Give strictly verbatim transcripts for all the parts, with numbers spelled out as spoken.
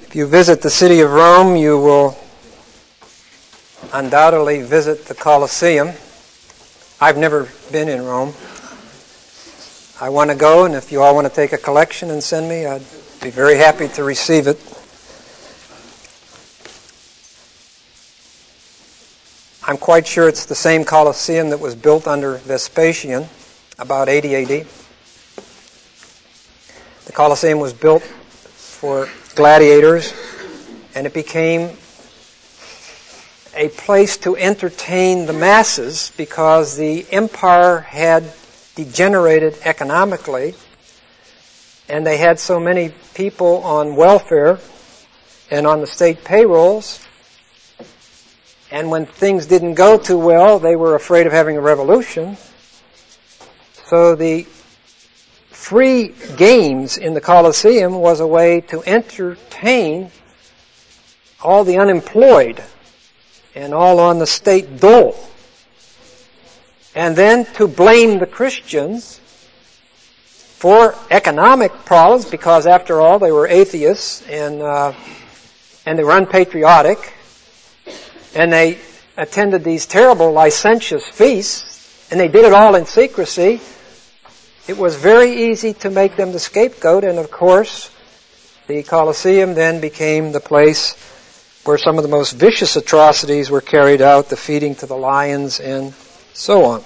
If you visit the city of Rome, you will undoubtedly visit the Colosseum. I've never been in Rome. I want to go, and if you all want to take a collection and send me, I'd be very happy to receive it. I'm quite sure it's the same Colosseum that was built under Vespasian, about eighty A D. The Colosseum was built for gladiators, and it became a place to entertain the masses because the empire had degenerated economically, and they had so many people on welfare and on the state payrolls, and when things didn't go too well, they were afraid of having a revolution. So the free games in the Colosseum was a way to entertain all the unemployed and all on the state dole. And then to blame the Christians for economic problems, because after all they were atheists and uh, and they were unpatriotic, and they attended these terrible licentious feasts, and they did it all in secrecy. It was very easy to make them the scapegoat, and of course, the Colosseum then became the place where some of the most vicious atrocities were carried out, the feeding to the lions and so on.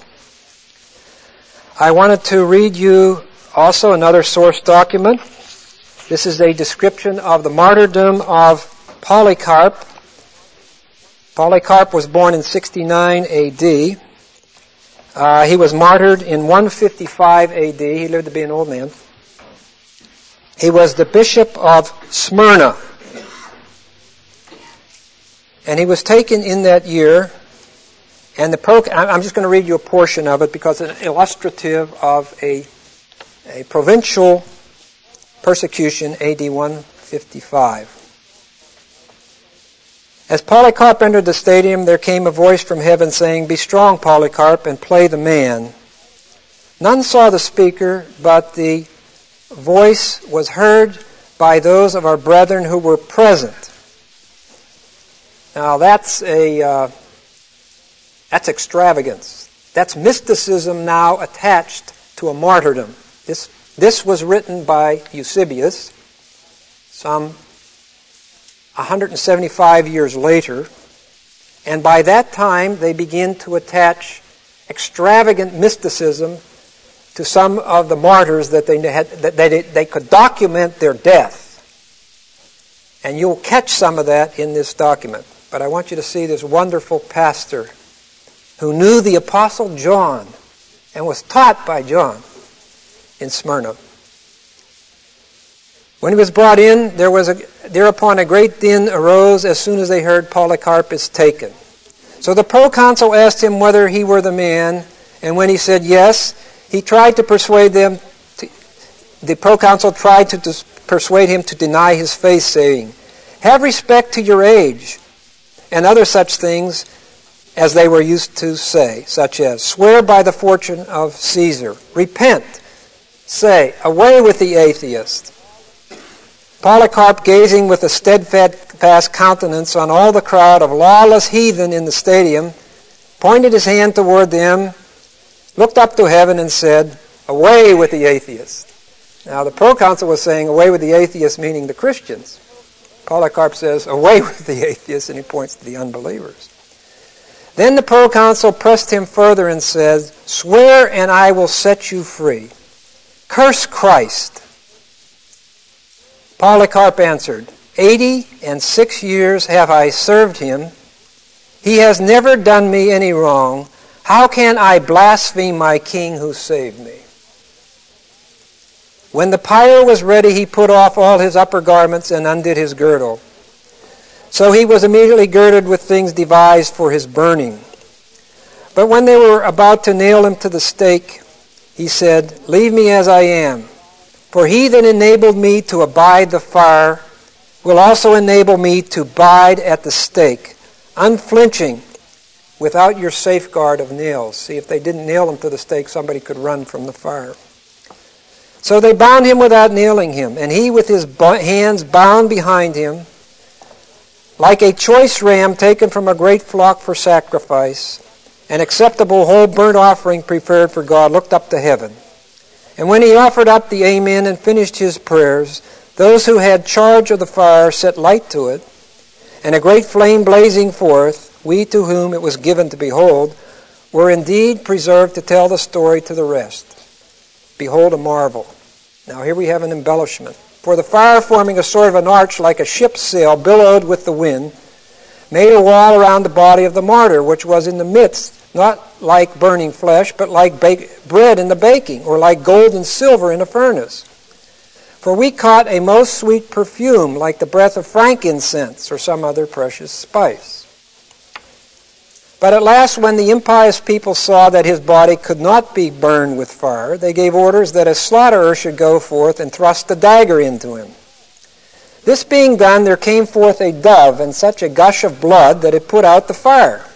I wanted to read you also another source document. This is a description of the martyrdom of Polycarp. Polycarp was born in sixty-nine A D. Uh, he was martyred in one fifty-five A D. He lived to be an old man. He was the bishop of Smyrna. And he was taken in that year. And the pro- I'm just going to read you a portion of it because it's illustrative of a, a provincial persecution, A D one fifty-five. As Polycarp entered the stadium, there came a voice from heaven saying, "Be strong, Polycarp, and play the man." None saw the speaker, but the voice was heard by those of our brethren who were present. Now that's a uh, that's extravagance. That's mysticism now attached to a martyrdom. This this was written by Eusebius, some one hundred seventy-five years later, and by that time they begin to attach extravagant mysticism to some of the martyrs that they had, that they, they could document their death. And you'll catch some of that in this document. But I want you to see this wonderful pastor who knew the Apostle John and was taught by John in Smyrna. When he was brought in, there was a, thereupon a great din arose as soon as they heard Polycarp is taken. So the proconsul asked him whether he were the man, and when he said yes, he tried to persuade them. To, the proconsul tried to dis, persuade him to deny his faith, saying, "Have respect to your age," and other such things as they were used to say, such as, "Swear by the fortune of Caesar. Repent. Say, away with the atheist." Polycarp, gazing with a steadfast countenance on all the crowd of lawless heathen in the stadium, pointed his hand toward them, looked up to heaven and said, "Away with the atheist." Now the proconsul was saying, "Away with the atheist," meaning the Christians. Polycarp says, "Away with the atheist," and he points to the unbelievers. Then the proconsul pressed him further and said, "Swear and I will set you free. Curse Christ." Polycarp answered, Eighty and six years have I served him. He has never done me any wrong. How can I blaspheme my king who saved me?" When the pyre was ready, he put off all his upper garments and undid his girdle. So he was immediately girded with things devised for his burning. But when they were about to nail him to the stake, he said, "Leave me as I am. For he that enabled me to abide the fire will also enable me to abide at the stake, unflinching, without your safeguard of nails." See, if they didn't nail him to the stake, somebody could run from the fire. So they bound him without nailing him, and he with his hands bound behind him Like a choice ram taken from a great flock for sacrifice, an acceptable whole burnt offering prepared for God looked up to heaven. And when he offered up the amen and finished his prayers, those who had charge of the fire set light to it, and a great flame blazing forth, we to whom it was given to behold, were indeed preserved to tell the story to the rest. Behold a marvel. Now here we have an embellishment. For the fire, forming a sort of an arch like a ship's sail billowed with the wind, made a wall around the body of the martyr, which was in the midst, not like burning flesh, but like bake- bread in the baking, or like gold and silver in a furnace. For we caught a most sweet perfume, like the breath of frankincense or some other precious spice. But at last, when the impious people saw that his body could not be burned with fire, they gave orders that a slaughterer should go forth and thrust a dagger into him. This being done, there came forth a dove and such a gush of blood that it put out the fire.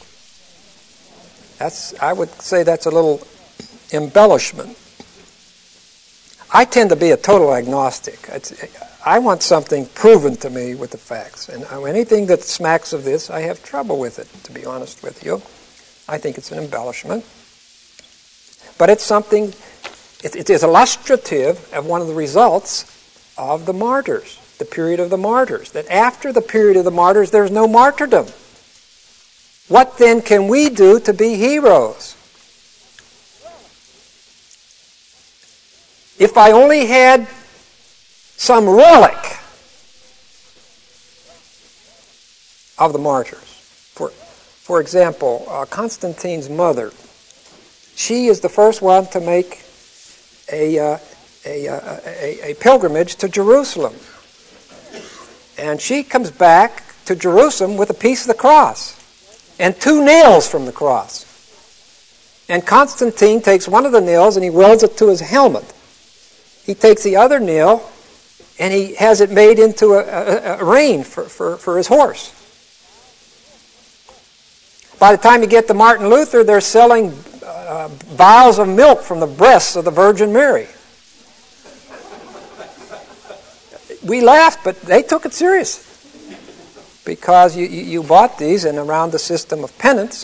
That's, I would say that's a little embellishment. I tend to be a total agnostic. It's, I want something proven to me with the facts. And anything that smacks of this, I have trouble with it, to be honest with you. I think it's an embellishment. But it's something, it, it is illustrative of one of the results of the martyrs, the period of the martyrs. That after the period of the martyrs, there's no martyrdom. What then can we do to be heroes? If I only had some relic of the martyrs. For, for example, uh, Constantine's mother, she is the first one to make a, uh, a, uh, a, a pilgrimage to Jerusalem. And she comes back to Jerusalem with a piece of the cross and two nails from the cross. And Constantine takes one of the nails and he welds it to his helmet. He takes the other nail and he has it made into a, a, a rein for, for, for his horse. By the time you get to Martin Luther, they're selling uh, vials of milk from the breasts of the Virgin Mary. We laughed, but they took it serious. Because you, you bought these, and around the system of penance,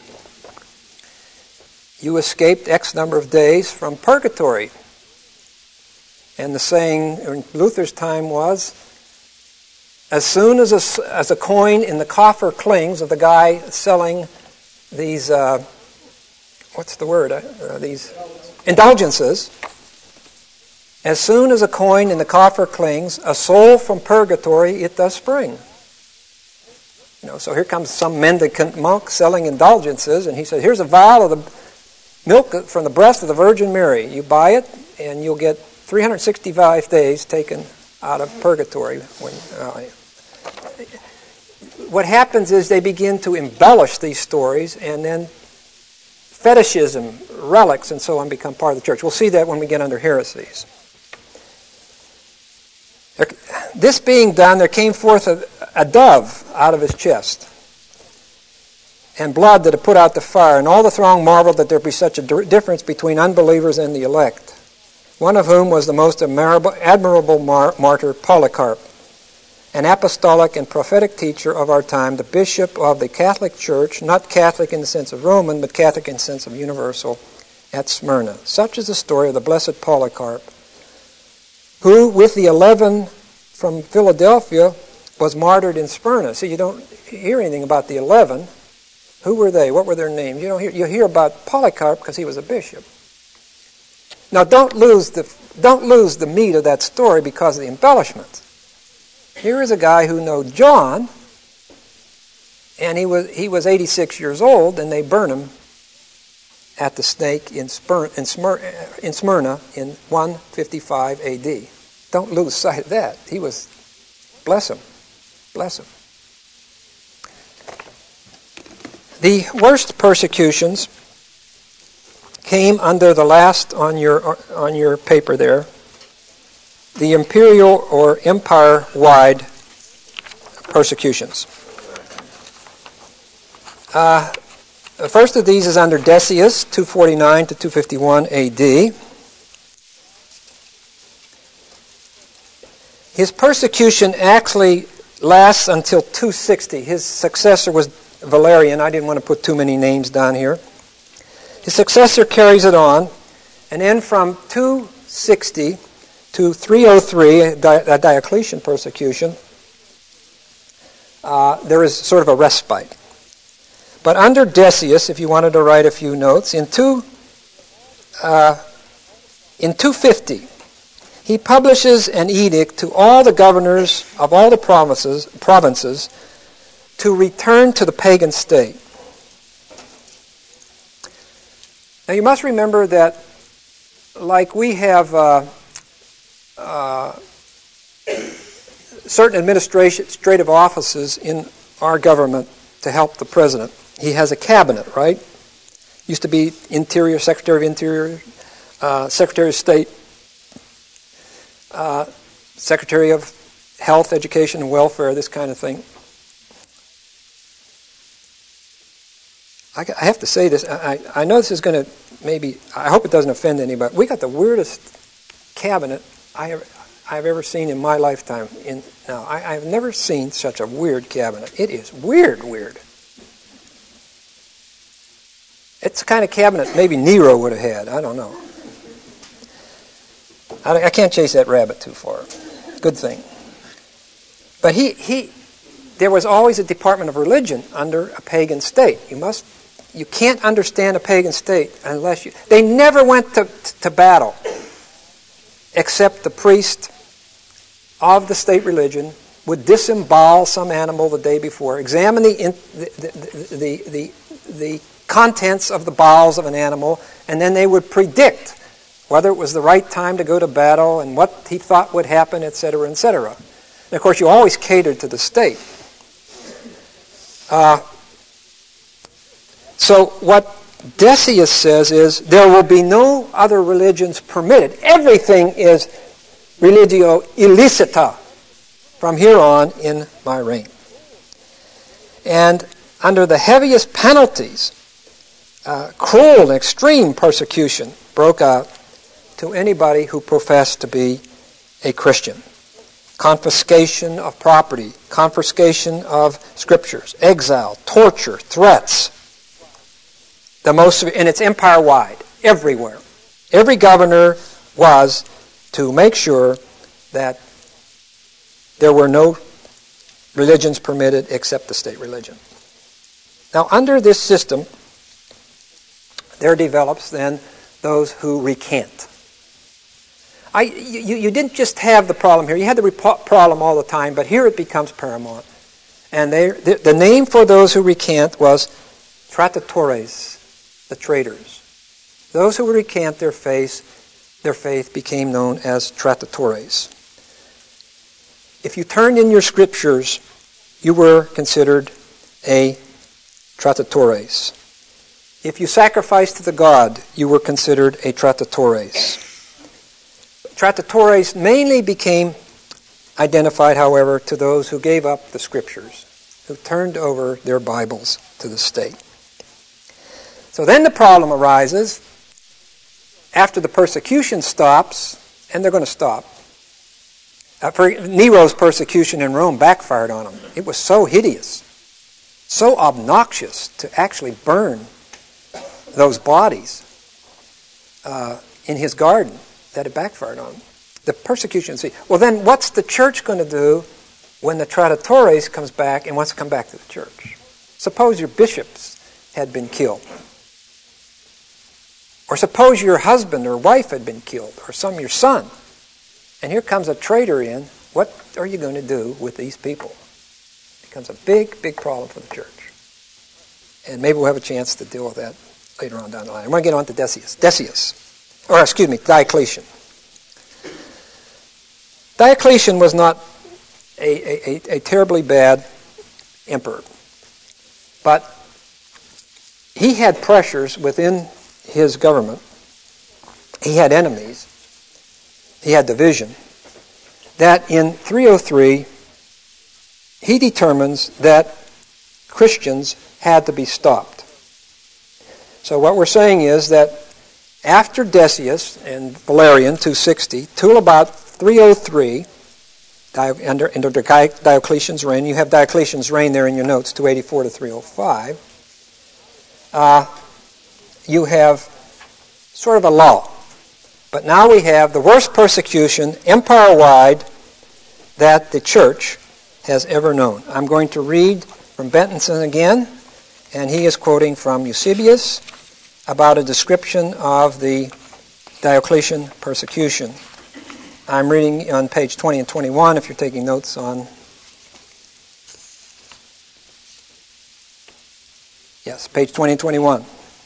you escaped X number of days from purgatory. And the saying in Luther's time was, as soon as a, as a coin in the coffer clings of the guy selling these, uh, what's the word, uh, these indulgences, as soon as a coin in the coffer clings, a soul from purgatory it does spring. You know, so here comes some mendicant monk selling indulgences, and he says, here's a vial of the milk from the breast of the Virgin Mary. You buy it, and you'll get three hundred sixty-five days taken out of purgatory. When, uh, what happens is they begin to embellish these stories, and then fetishism, relics, and so on become part of the church. We'll see that when we get under heresies. This being done, there came forth a, a dove out of his chest, and blood that had put out the fire, and all the throng marveled that there be such a difference between unbelievers and the elect, one of whom was the most admirable, admirable mar- martyr Polycarp, an apostolic and prophetic teacher of our time, the bishop of the Catholic Church, not Catholic in the sense of Roman, but Catholic in the sense of universal, at Smyrna. Such is the story of the blessed Polycarp, who, with the eleven from Philadelphia, was martyred in Smyrna. See, you don't hear anything about the eleven. Who were they? What were their names? You don't hear. You hear about Polycarp because he was a bishop. Now, don't lose the don't lose the meat of that story because of the embellishments. Here is a guy who knew John, and he was he was eighty-six years old, and they burned him at the stake in, Spur, in, Smyr, in Smyrna in one fifty-five A D. Don't lose sight of that. He was, bless him, bless him. The worst persecutions came under the last on your on your paper there, the imperial or empire-wide persecutions. Uh, the first of these is under Decius, two forty-nine to two fifty-one A D. His persecution actually lasts until two sixty. His successor was Valerian. I didn't want to put too many names down here. His successor carries it on, and then from two sixty to three oh three, a Diocletian persecution, uh, there is sort of a respite. But under Decius, if you wanted to write a few notes, in two, uh, in two fifty, he publishes an edict to all the governors of all the provinces, provinces to return to the pagan state. Now you must remember that, like we have uh, uh, certain administrative offices in our government to help the president, he has a cabinet, right? Used to be Interior, Secretary of Interior, uh, Secretary of State, uh, Secretary of Health, Education, and Welfare, this kind of thing. I, I have to say this. I, I know this is going to maybe, I hope it doesn't offend anybody. We got the weirdest cabinet I have, I've ever seen in my lifetime. In, now, I, I've never seen such a weird cabinet. It is weird, weird. It's the kind of cabinet maybe Nero would have had. I don't know. I, I can't chase that rabbit too far. Good thing. But he, he, there was always a department of religion under a pagan state. You must, you can't understand a pagan state unless you. They never went to to battle, except the priest of the state religion would disembowel some animal the day before, examine the in, the, the the the the contents of the bowels of an animal, and then they would predict whether it was the right time to go to battle and what he thought would happen, et cetera, et cetera. And of course, you always catered to the state. Uh, so what Decius says is there will be no other religions permitted. Everything is religio illicita from here on in my reign. And under the heaviest penalties, uh, cruel and extreme persecution broke out to anybody who professed to be a Christian. Confiscation of property, confiscation of scriptures, exile, torture, threats. The most, and it's empire-wide, everywhere. Every governor was to make sure that there were no religions permitted except the state religion. Now, under this system, there develops then those who recant. I, you, you didn't just have the problem here. You had the rep- problem all the time, but here it becomes paramount. And they, the, the name for those who recant was trattatores, the traitors. Those who recant their faith, their faith became known as trattatores. If you turned in your scriptures, you were considered a trattatores. If you sacrificed to the god, you were considered a trattatores. Trattatores mainly became identified, however, to those who gave up the scriptures, who turned over their Bibles to the state. So then the problem arises after the persecution stops, and they're going to stop. Uh, for Nero's persecution in Rome backfired on him. It was so hideous, so obnoxious to actually burn those bodies uh, in his garden that it backfired on him. The persecution. See, well, then what's the church going to do when the trattatores comes back and wants to come back to the church? Suppose your bishops had been killed. Or suppose your husband or wife had been killed, or some your son. And here comes a traitor in. What are you going to do with these people? It becomes a big, big problem for the church. And maybe we'll have a chance to deal with that later on down the line. I want to get on to Decius. Decius. Or, excuse me, Diocletian. Diocletian was not a, a, a terribly bad emperor. But he had pressures within his government. He had enemies. He had division. That in three oh three, he determines that Christians had to be stopped. So what we're saying is that after Decius and Valerian, two sixty, till about three oh three, under, under Diocletian's reign. You have Diocletian's reign there in your notes, two eighty-four to three oh five. Uh, you have sort of a lull. But now we have the worst persecution empire-wide that the church has ever known. I'm going to read from Bentonson again, and he is quoting from Eusebius about a description of the Diocletian persecution. I'm reading on page twenty and twenty-one if you're taking notes on. Yes, page twenty and twenty-one.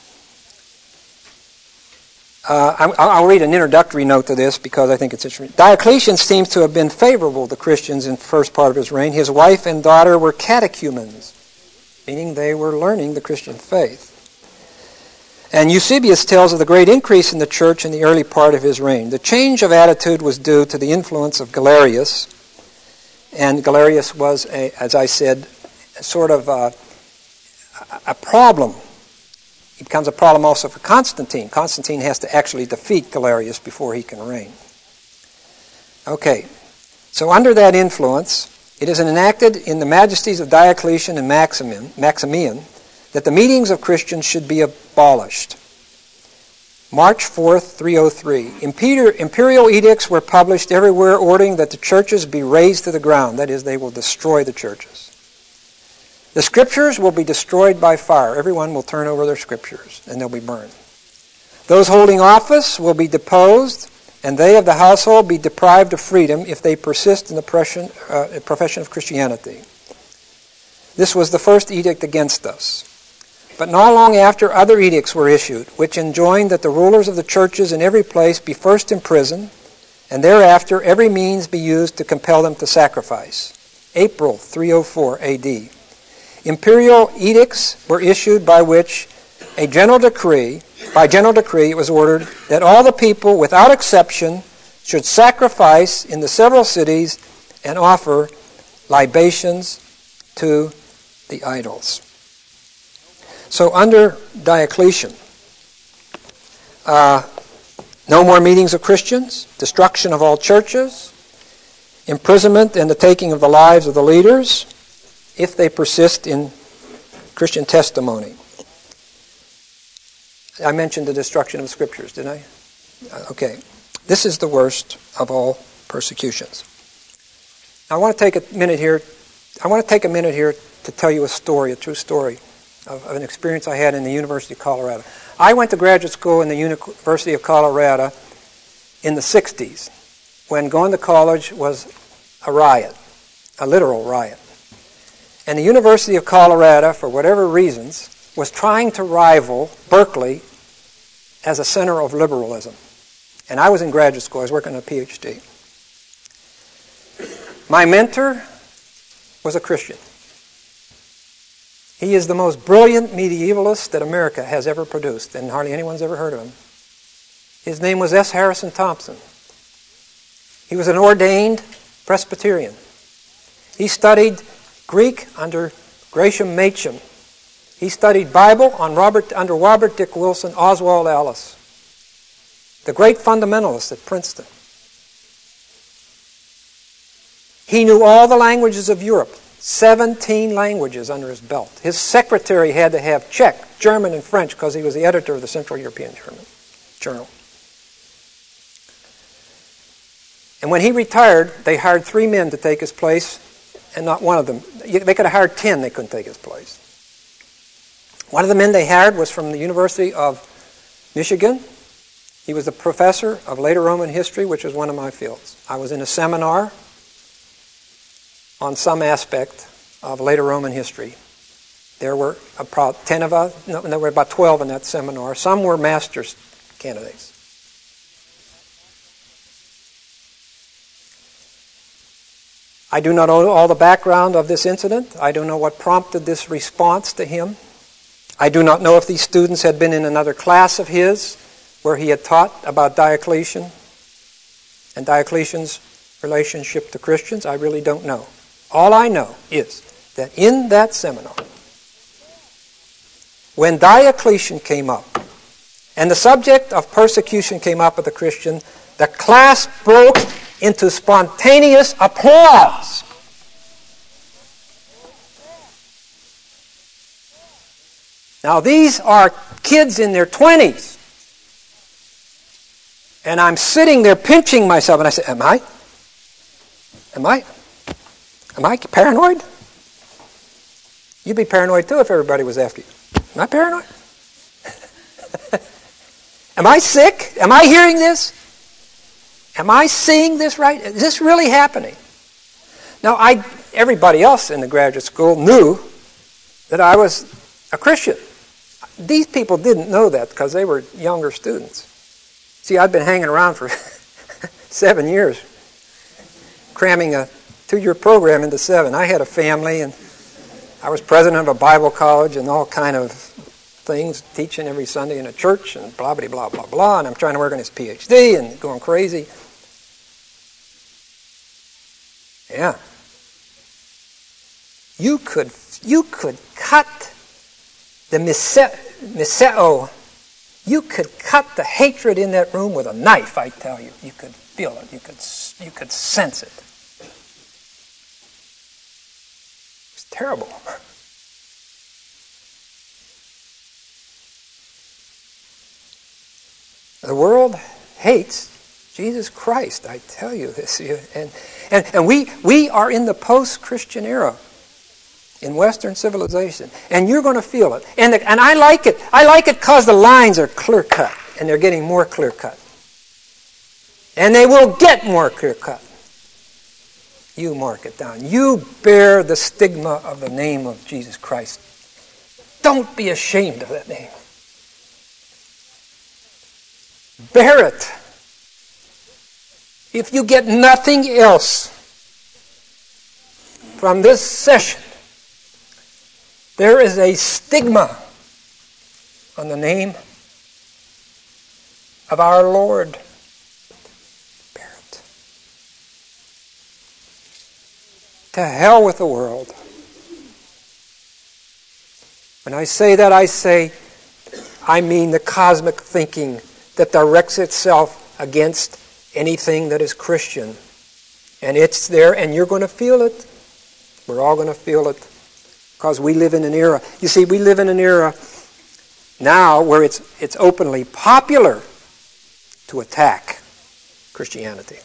Uh, I'll read an introductory note to this because I think it's interesting. Diocletian seems to have been favorable to Christians in the first part of his reign. His wife and daughter were catechumens, meaning they were learning the Christian faith. And Eusebius tells of the great increase in the church in the early part of his reign. The change of attitude was due to the influence of Galerius. And Galerius was, a, as I said, sort of a, a problem. It becomes a problem also for Constantine. Constantine has to actually defeat Galerius before he can reign. Okay, so under that influence, it is enacted in the majesties of Diocletian and Maximian, Maximian that the meetings of Christians should be abolished. March fourth, three oh three. Imperial edicts were published everywhere ordering that the churches be razed to the ground. That is, they will destroy the churches. The scriptures will be destroyed by fire. Everyone will turn over their scriptures, and they'll be burned. Those holding office will be deposed, and they of the household be deprived of freedom if they persist in the profession, uh, profession of Christianity. This was the first edict against us. But not long after, other edicts were issued, which enjoined that the rulers of the churches in every place be first imprisoned, and thereafter every means be used to compel them to sacrifice. April three oh four A D. Imperial edicts were issued by which a general decree, by general decree it was ordered that all the people, without exception, should sacrifice in the several cities and offer libations to the idols. So under Diocletian, uh, no more meetings of Christians, destruction of all churches, imprisonment and the taking of the lives of the leaders if they persist in Christian testimony. I mentioned the destruction of the scriptures, didn't I? Uh, okay. This is the worst of all persecutions. Now, I want to take a minute here. I want to take a minute here to tell you a story, a true story of, of an experience I had in the University of Colorado. I went to graduate school in the University of Colorado in the sixties, when going to college was a riot, a literal riot. And the University of Colorado, for whatever reasons, was trying to rival Berkeley as a center of liberalism. And I was in graduate school. I was working on a P H D. My mentor was a Christian. He is the most brilliant medievalist that America has ever produced, and hardly anyone's ever heard of him. His name was S. Harrison Thompson. He was an ordained Presbyterian. He studied Greek under Gresham Machen. He studied Bible on Robert, under Robert Dick Wilson, Oswald Ellis, the great fundamentalist at Princeton. He knew all the languages of Europe, seventeen languages under his belt. His secretary had to have Czech, German, and French because he was the editor of the Central European Journal. And when he retired, they hired three men to take his place, and not one of them. They could have hired ten, they couldn't take his place. One of the men they hired was from the University of Michigan. He was a professor of later Roman history, which was one of my fields. I was in a seminar on some aspect of later Roman history. There were about ten of us, no, there were about twelve in that seminar. Some were master's candidates. I do not know all the background of this incident. I don't know what prompted this response to him. I do not know if these students had been in another class of his where he had taught about Diocletian and Diocletian's relationship to Christians. I really don't know. All I know is that in that seminar, when Diocletian came up and the subject of persecution came up of the Christian, the class broke into spontaneous applause. Now these are kids in their twenties. And I'm sitting there pinching myself, and I say, am I? Am I? Am I paranoid? You'd be paranoid too if everybody was after you. Am I paranoid? Am I sick? Am I hearing this? Am I seeing this right? Is this really happening? Now, I, everybody else in the graduate school knew that I was a Christian. These people didn't know that because they were younger students. See, I'd been hanging around for seven years, cramming a two-year program into seven. I had a family, and I was president of a Bible college and all kind of things, teaching every Sunday in a church and blah, blah, blah, blah, blah, and I'm trying to work on his P H D and going crazy. Yeah. You could, you could cut the miseo. You could cut the hatred in that room with a knife, I tell you. You could feel it. You could, you could sense it. It's terrible. The world hates Jesus Christ, I tell you this. And, and, and we, we are in the post-Christian era in Western civilization. And you're going to feel it. And, the, and I like it. I like it because the lines are clear-cut. And they're getting more clear-cut. And they will get more clear-cut. You mark it down. You bear the stigma of the name of Jesus Christ. Don't be ashamed of that name. Bear it. If you get nothing else from this session, there is a stigma on the name of our Lord. Bear it. To hell with the world. When I say that, I say, I mean the cosmic thinking that directs itself against anything that is Christian. And it's there, and you're going to feel it. We're all going to feel it. Because we live in an era. You see, we live in an era now where it's it's openly popular to attack Christianity.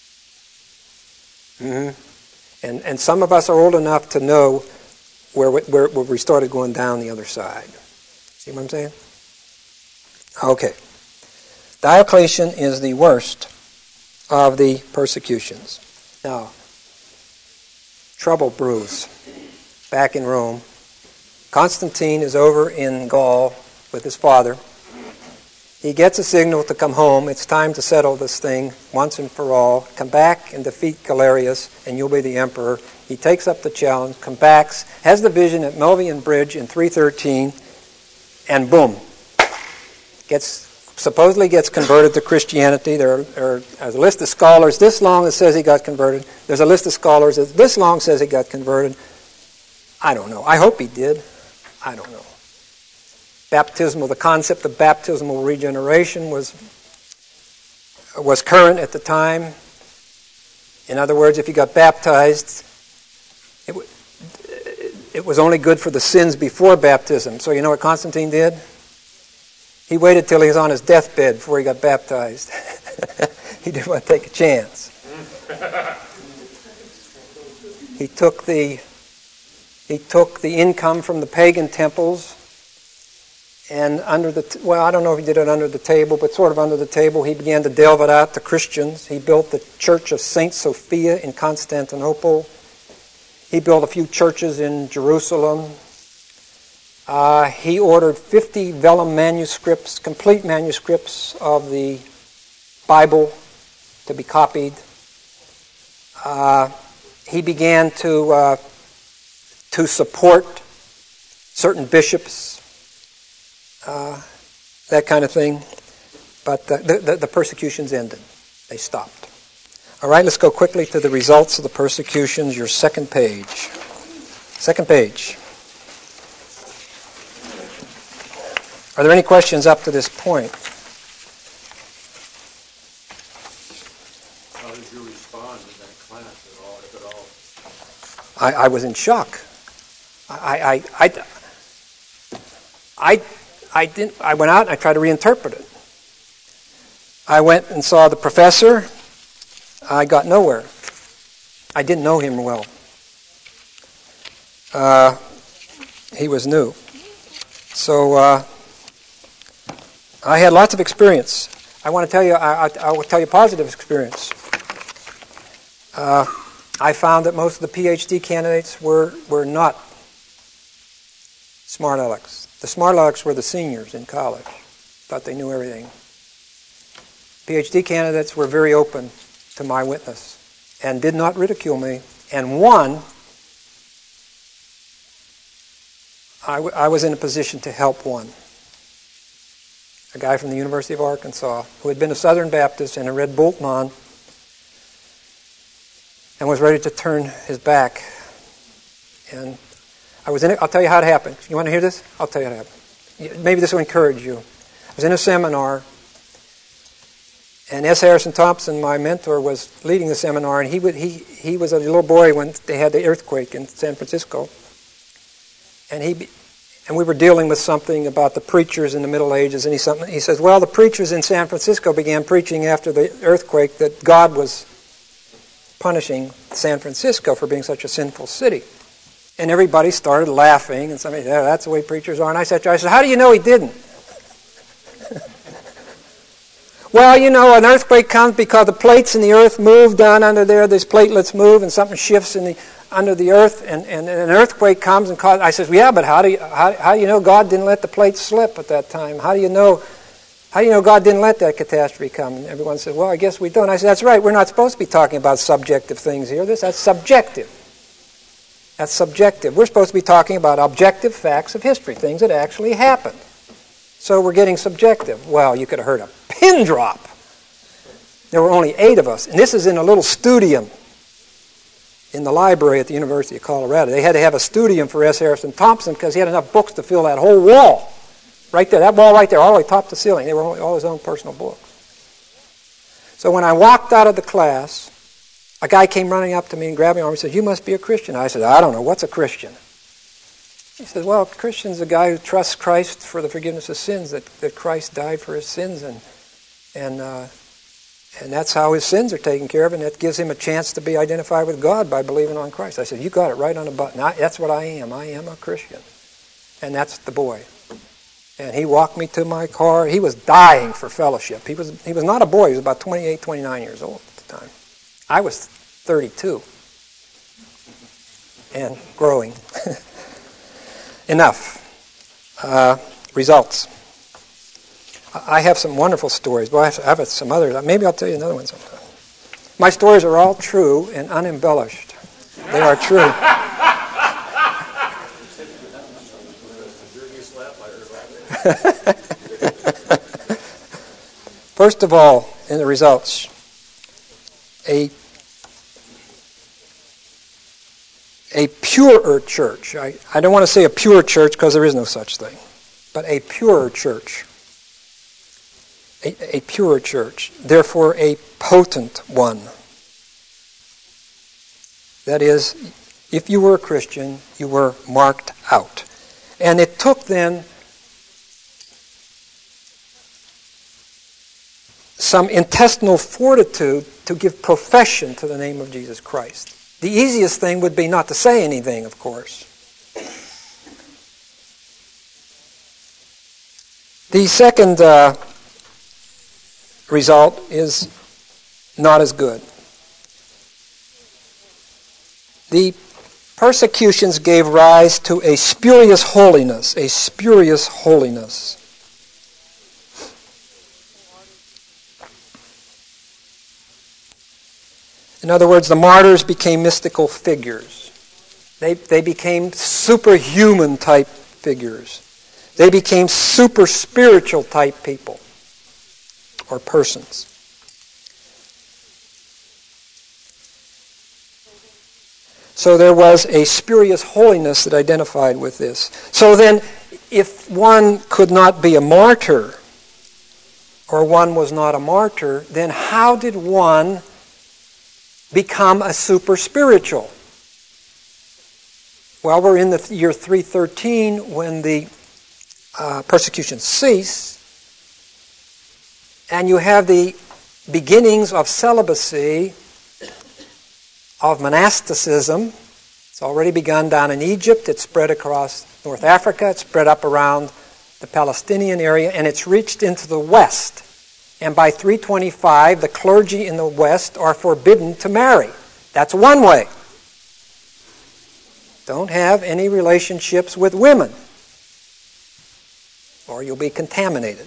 Mm-hmm. And and some of us are old enough to know where we, where, where we started going down the other side. See what I'm saying? Okay. Diocletian is the worst of the persecutions. Now, trouble brews back in Rome. Constantine is over in Gaul with his father. He gets a signal to come home. It's time to settle this thing once and for all. Come back and defeat Galerius, and you'll be the emperor. He takes up the challenge, comes back, has the vision at Milvian Bridge in three thirteen, and boom, gets supposedly gets converted to Christianity. There are, there are a list of scholars this long that says he got converted. There's a list of scholars that this long says he got converted. I don't know. I hope he did. I don't know. Baptismal, the concept of baptismal regeneration was was current at the time. In other words, if you got baptized, it, w- it was only good for the sins before baptism. So you know what Constantine did? He waited till he was on his deathbed before he got baptized. He didn't want to take a chance. He took the he took the income from the pagan temples, and under the t- well, I don't know if he did it under the table, but sort of under the table, he began to delve it out to Christians. He built the Church of Saint Sophia in Constantinople. He built a few churches in Jerusalem. Uh, he ordered fifty vellum manuscripts, complete manuscripts of the Bible to be copied. Uh, he began to uh, to support certain bishops, uh, that kind of thing. But the, the, the persecutions ended. They stopped. All right, let's go quickly to the results of the persecutions. Your second page. Second page. Are there any questions up to this point? How did you respond I, I was in shock. I, I, I, I, I, didn't, I went out and I tried to reinterpret it. I went and saw the professor. I got nowhere. I didn't know him well. Uh, he was new. So uh, I had lots of experience. I want to tell you, I, I, I will tell you positive experience. Uh, I found that most of the PhD candidates were, were not smart alecks. The smart alecks were the seniors in college. Thought they knew everything. PhD candidates were very open to my witness and did not ridicule me. And one, I, w- I was in a position to help one. A guy from the University of Arkansas who had been a Southern Baptist and had read Bultmann and was ready to turn his back. And I was in it. I'll tell you how it happened. You want to hear this? I'll tell you how it happened. Maybe this will encourage you. I was in a seminar, and S. Harrison Thompson, my mentor, was leading the seminar, and he would, he he was a little boy when they had the earthquake in San Francisco, and he and we were dealing with something about the preachers in the Middle Ages, and he something he says, well, the preachers in San Francisco began preaching after the earthquake that God was punishing San Francisco for being such a sinful city. And everybody started laughing, and somebody said, yeah, that's the way preachers are. And I said, I said, how do you know he didn't? Well, you know, an earthquake comes because the plates in the earth move down under there. These platelets move, and something shifts in the under the earth, and, and an earthquake comes and causes. I says, well, yeah, but how do you how, how do you know God didn't let the plates slip at that time? How do you know? How do you know God didn't let that catastrophe come? And everyone says, well, I guess we don't. I said, that's right. We're not supposed to be talking about subjective things here. This that's subjective. That's subjective. We're supposed to be talking about objective facts of history, things that actually happened. So we're getting subjective. Well, you could have heard a pin drop. There were only eight of us. And this is in a little studium in the library at the University of Colorado. They had to have a studium for S. Harrison Thompson because he had enough books to fill that whole wall. Right there, that wall right there, all the way top to ceiling. They were all, all his own personal books. So when I walked out of the class, a guy came running up to me and grabbed my arm and said, you must be a Christian. I said, I don't know. What's a Christian? He said, well, a Christian's a guy who trusts Christ for the forgiveness of sins, that, that Christ died for his sins, and and uh, and that's how his sins are taken care of, and that gives him a chance to be identified with God by believing on Christ. I said, you got it right on the button. I, that's what I am. I am a Christian. And that's the boy. And he walked me to my car. He was dying for fellowship. He was he was not a boy. He was about twenty-eight, twenty-nine years old at the time. I was thirty-two. And growing. Enough. Uh, results. I have some wonderful stories. Well, I have, I have some others. Maybe I'll tell you another one sometime. My stories are all true and unembellished. They are true. First of all, in the results, a a purer church. I, I don't want to say a pure church because there is no such thing, but a purer church. A, a purer church. Therefore, a potent one. That is, if you were a Christian, you were marked out. And it took then some intestinal fortitude to give profession to the name of Jesus Christ. The easiest thing would be not to say anything, of course. The second uh, result is not as good. The persecutions gave rise to a spurious holiness, a spurious holiness. In other words, the martyrs became mystical figures. They, they became superhuman type figures. They became super spiritual type people or persons. So there was a spurious holiness that identified with this. So then, if one could not be a martyr, or one was not a martyr, then how did one become a super spiritual? Well, we're in the th- year three thirteen when the uh, persecution ceased, and you have the beginnings of celibacy, of monasticism. It's already begun down in Egypt. It's spread across North Africa. It's spread up around the Palestinian area, and it's reached into the West. And by three twenty-five, the clergy in the West are forbidden to marry. That's one way. Don't have any relationships with women, or you'll be contaminated.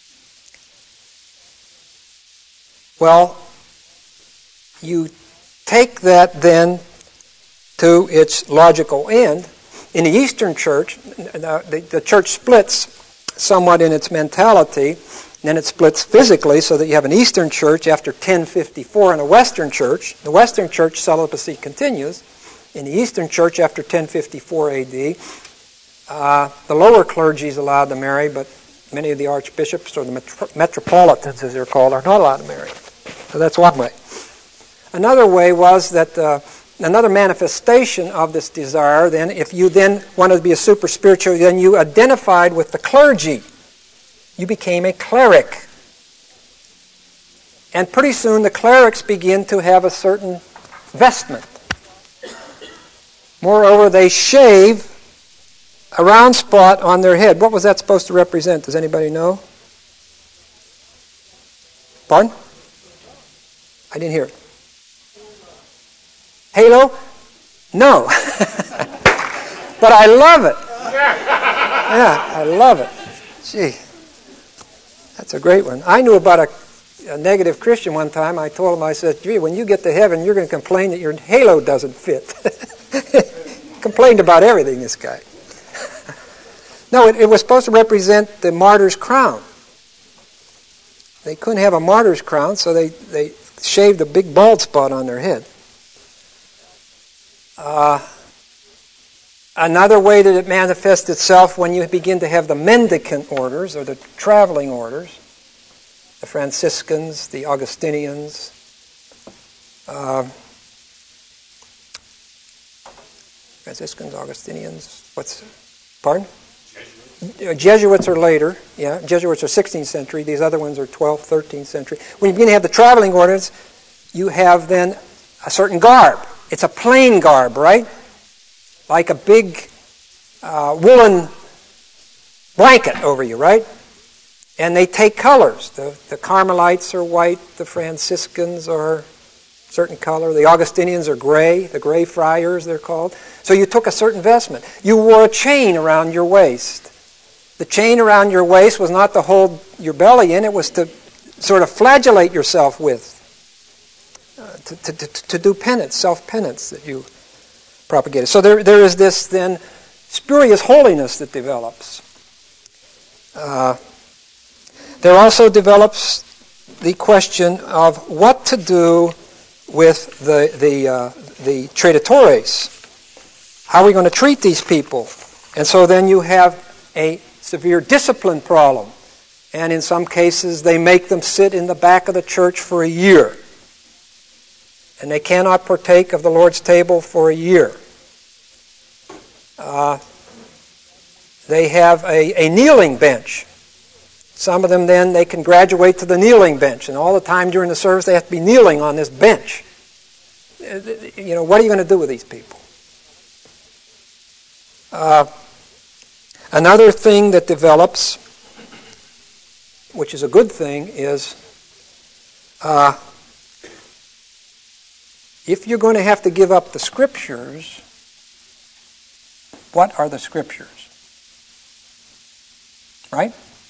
Well, you take that then to its logical end. In the Eastern Church, the, the church splits somewhat in its mentality, and then it splits physically so that you have an Eastern Church after ten fifty-four and a Western Church. The Western Church celibacy continues. In the Eastern Church after ten fifty-four A D, uh, the lower clergy is allowed to marry, but many of the archbishops, or the metro- metropolitans as they're called, are not allowed to marry. So that's one way. Another way was that uh, another manifestation of this desire, then, if you then wanted to be a super spiritual, then you identified with the clergy. You became a cleric. And pretty soon the clerics begin to have a certain vestment. Moreover, they shave a round spot on their head. What was that supposed to represent? Does anybody know? Pardon? I didn't hear it. Halo? No. But I love it. Yeah, I love it. Gee, that's a great one. I knew about a, a negative Christian one time. I told him, I said, gee, when you get to heaven, you're going to complain that your halo doesn't fit. Complained about everything, this guy. No, it, it was supposed to represent the martyr's crown. They couldn't have a martyr's crown, so they, they shaved a big bald spot on their head. Uh, another way that it manifests itself when you begin to have the mendicant orders, or the traveling orders, the Franciscans, the Augustinians, uh, Franciscans, Augustinians, what's, pardon? Jesuits. Jesuits are later, yeah. Jesuits are sixteenth century. These other ones are twelfth, thirteenth century. When you begin to have the traveling orders, you have then a certain garb. It's a plain garb, right? Like a big uh, woolen blanket over you, right? And they take colors. The, the Carmelites are white. The Franciscans are certain color. The Augustinians are gray. The gray friars, they're called. So you took a certain vestment. You wore a chain around your waist. The chain around your waist was not to hold your belly in. It was to sort of flagellate yourself with. Uh, to, to, to, to do penance, self-penance that you propagated. So there, there is this then spurious holiness that develops. Uh, there also develops the question of what to do with the the uh, the traditores. How are we going to treat these people? And so then you have a severe discipline problem. And in some cases they make them sit in the back of the church for a year. And they cannot partake of the Lord's table for a year. Uh, they have a, a kneeling bench. Some of them then, they can graduate to the kneeling bench. And all the time during the service, they have to be kneeling on this bench. You know, what are you going to do with these people? Uh, another thing that develops, which is a good thing, is uh, if you're going to have to give up the Scriptures, what are the Scriptures? Right?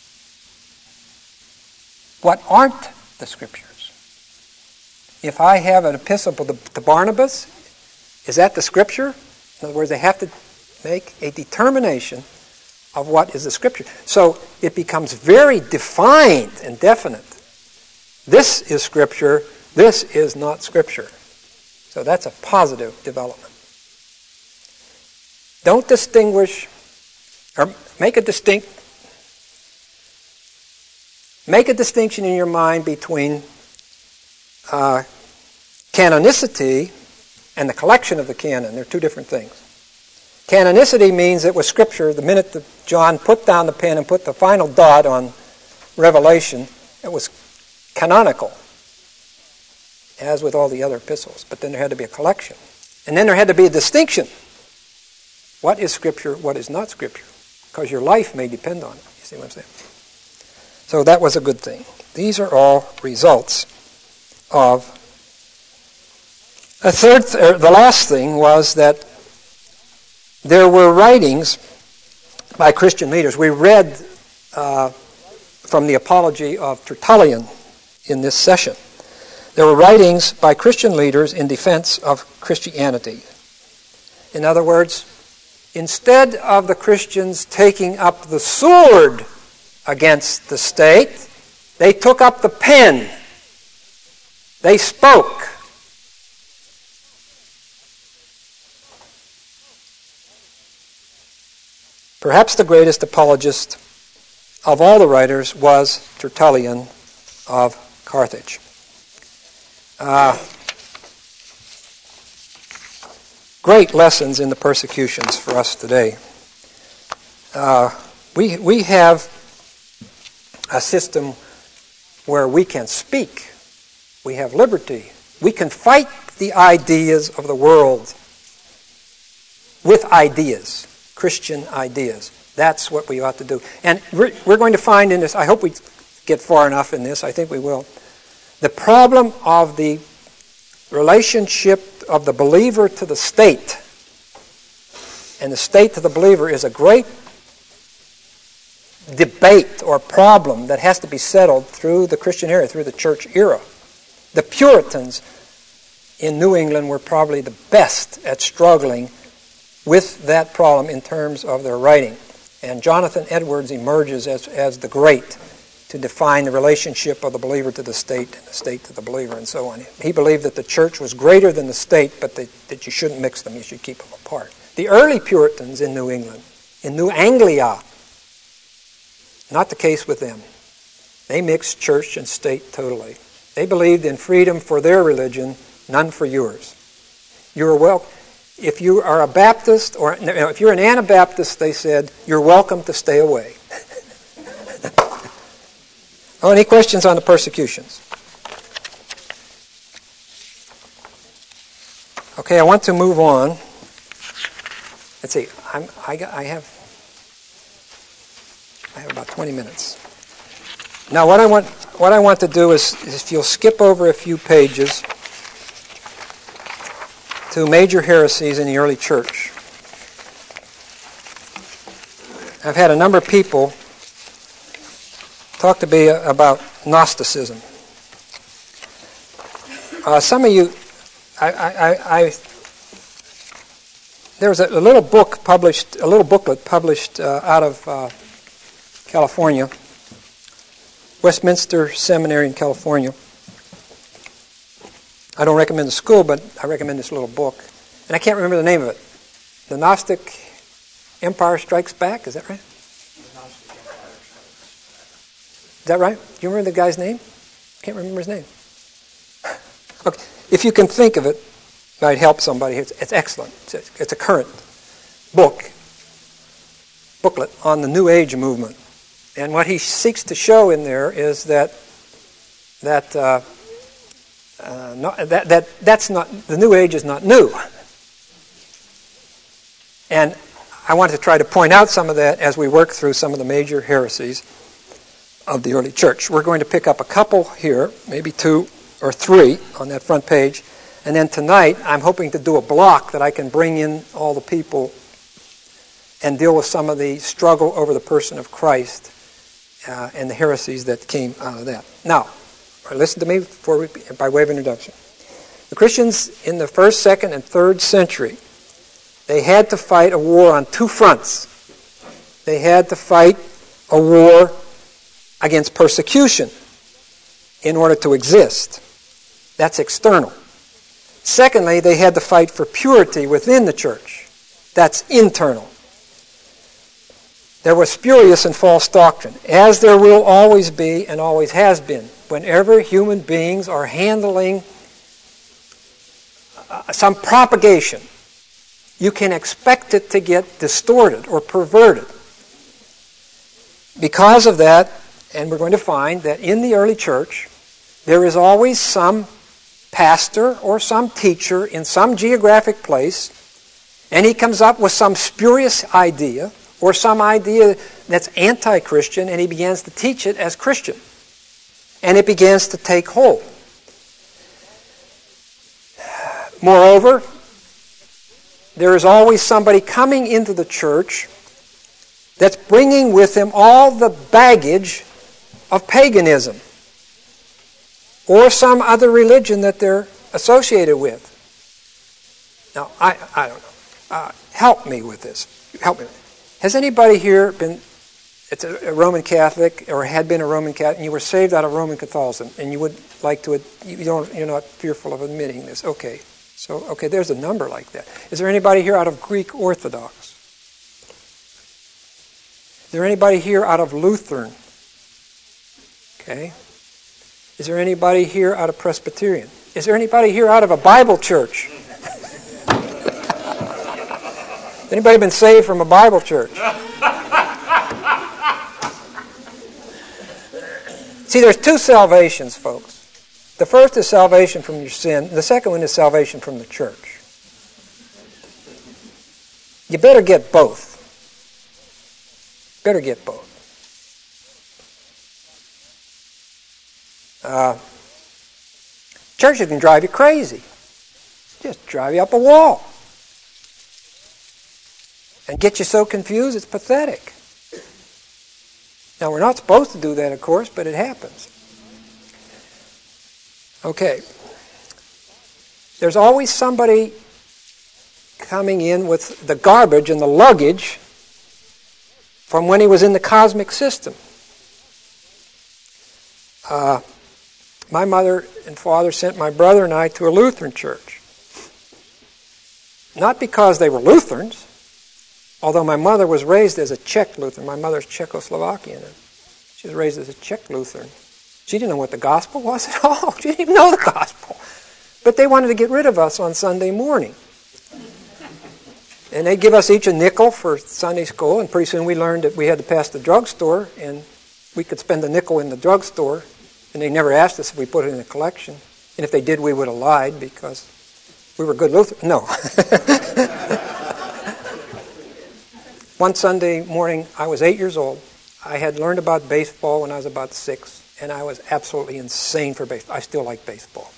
What aren't the Scriptures? If I have an epistle to Barnabas, is that the Scripture? In other words, they have to make a determination of what is the Scripture. So it becomes very defined and definite. This is Scripture, this is not Scripture. So that's a positive development. Don't distinguish, or make a distinct, make a distinction in your mind between uh, canonicity and the collection of the canon. They're two different things. Canonicity means it was Scripture. The minute that John put down the pen and put the final dot on Revelation, it was canonical, as with all the other epistles. But then there had to be a collection. And then there had to be a distinction. What is Scripture, what is not Scripture? Because your life may depend on it. You see what I'm saying? So that was a good thing. These are all results of... A third, th- the last thing was that there were writings by Christian leaders. We read uh, from the Apology of Tertullian in this session. There were writings by Christian leaders in defense of Christianity. In other words, instead of the Christians taking up the sword against the state, they took up the pen. They spoke. Perhaps the greatest apologist of all the writers was Tertullian of Carthage. Uh, great lessons in the persecutions for us today. Uh, we we have a system where we can speak. We have liberty. We can fight the ideas of the world with ideas. Christian ideas. That's what we ought to do. And we're, we're going to find in this, I hope we get far enough in this, I think we will, the problem of the relationship of the believer to the state and the state to the believer is a great debate or problem that has to be settled through the Christian era, through the church era. The Puritans in New England were probably the best at struggling with that problem in terms of their writing. And Jonathan Edwards emerges as, as the great to define the relationship of the believer to the state and the state to the believer and so on. He believed that the church was greater than the state, but they, that you shouldn't mix them, you should keep them apart. The early Puritans in New England, in New Anglia, not the case with them. They mixed church and state totally. They believed in freedom for their religion, none for yours. You are welcome. If you are a Baptist, or if you're an Anabaptist, they said, you're welcome to stay away. Oh, any questions on the persecutions? Okay, I want to move on. Let's see. I'm, I, got, I have I have about twenty minutes. Now, what I want what I want to do is, is if you'll skip over a few pages to major heresies in the early church. I've had a number of people talk to me about Gnosticism. Uh, some of you, I, I, I, there was a, a little book published, a little booklet published uh, out of uh, California, Westminster Seminary in California. I don't recommend the school, but I recommend this little book. And I can't remember the name of it. The Gnostic Empire Strikes Back, is that right? Is that right? Do you remember the guy's name? Can't remember his name. Okay, if you can think of it, it might help somebody. It's, it's excellent. It's a, it's a current book, booklet on the New Age movement. And what he seeks to show in there is that that uh, uh, not, that that that's not the New Age is not new. And I want to try to point out some of that as we work through some of the major heresies of the early church. We're going to pick up a couple here, maybe two or three on that front page. And then tonight, I'm hoping to do a block that I can bring in all the people and deal with some of the struggle over the person of Christ uh, and the heresies that came out of that. Now, listen to me before we, by way of introduction. The Christians in the first, second, and third century, they had to fight a war on two fronts. They had to fight a war against persecution in order to exist. That's external. Secondly, they had to fight for purity within the church. That's internal. There was spurious and false doctrine, as there will always be and always has been. Whenever human beings are handling uh, some propagation you can expect it to get distorted or perverted. Because of that, and we're going to find that in the early church, there is always some pastor or some teacher in some geographic place, and he comes up with some spurious idea or some idea that's anti-Christian, and he begins to teach it as Christian. And it begins to take hold. Moreover, there is always somebody coming into the church that's bringing with him all the baggage of paganism or some other religion that they're associated with. Now, I, I don't know. Uh, help me with this. Help me. Has anybody here been it's a, a Roman Catholic or had been a Roman Catholic and you were saved out of Roman Catholicism and you would like to, you don't, you're not fearful of admitting this? Okay. So, okay, there's a number like that. Is there anybody here out of Greek Orthodox? Is there anybody here out of Lutheran? Okay. Is there anybody here out of Presbyterian? Is there anybody here out of a Bible church? Anybody been saved from a Bible church? See, there's two salvations, folks. The first is salvation from your sin. The second one is salvation from the church. You better get both. Better get both. Uh, churches can drive you crazy. Just drive you up a wall. And get you so confused, it's pathetic. Now, we're not supposed to do that, of course, but it happens. Okay. There's always somebody coming in with the garbage and the luggage from when he was in the cosmic system. Uh, my mother and father sent my brother and I to a Lutheran church. Not because they were Lutherans, although my mother was raised as a Czech Lutheran. My mother's Czechoslovakian. She was raised as a Czech Lutheran. She didn't know what the gospel was at all. She didn't even know the gospel. But they wanted to get rid of us on Sunday morning. And they'd give us each a nickel for Sunday school, and pretty soon we learned that we had to pass the drugstore, and we could spend a nickel in the drugstore, and they never asked us if we put it in a collection. And if they did, we would have lied because we were good Lutherans. No. One Sunday morning, I was eight years old. I had learned about baseball when I was about six, and I was absolutely insane for baseball. I still like baseball.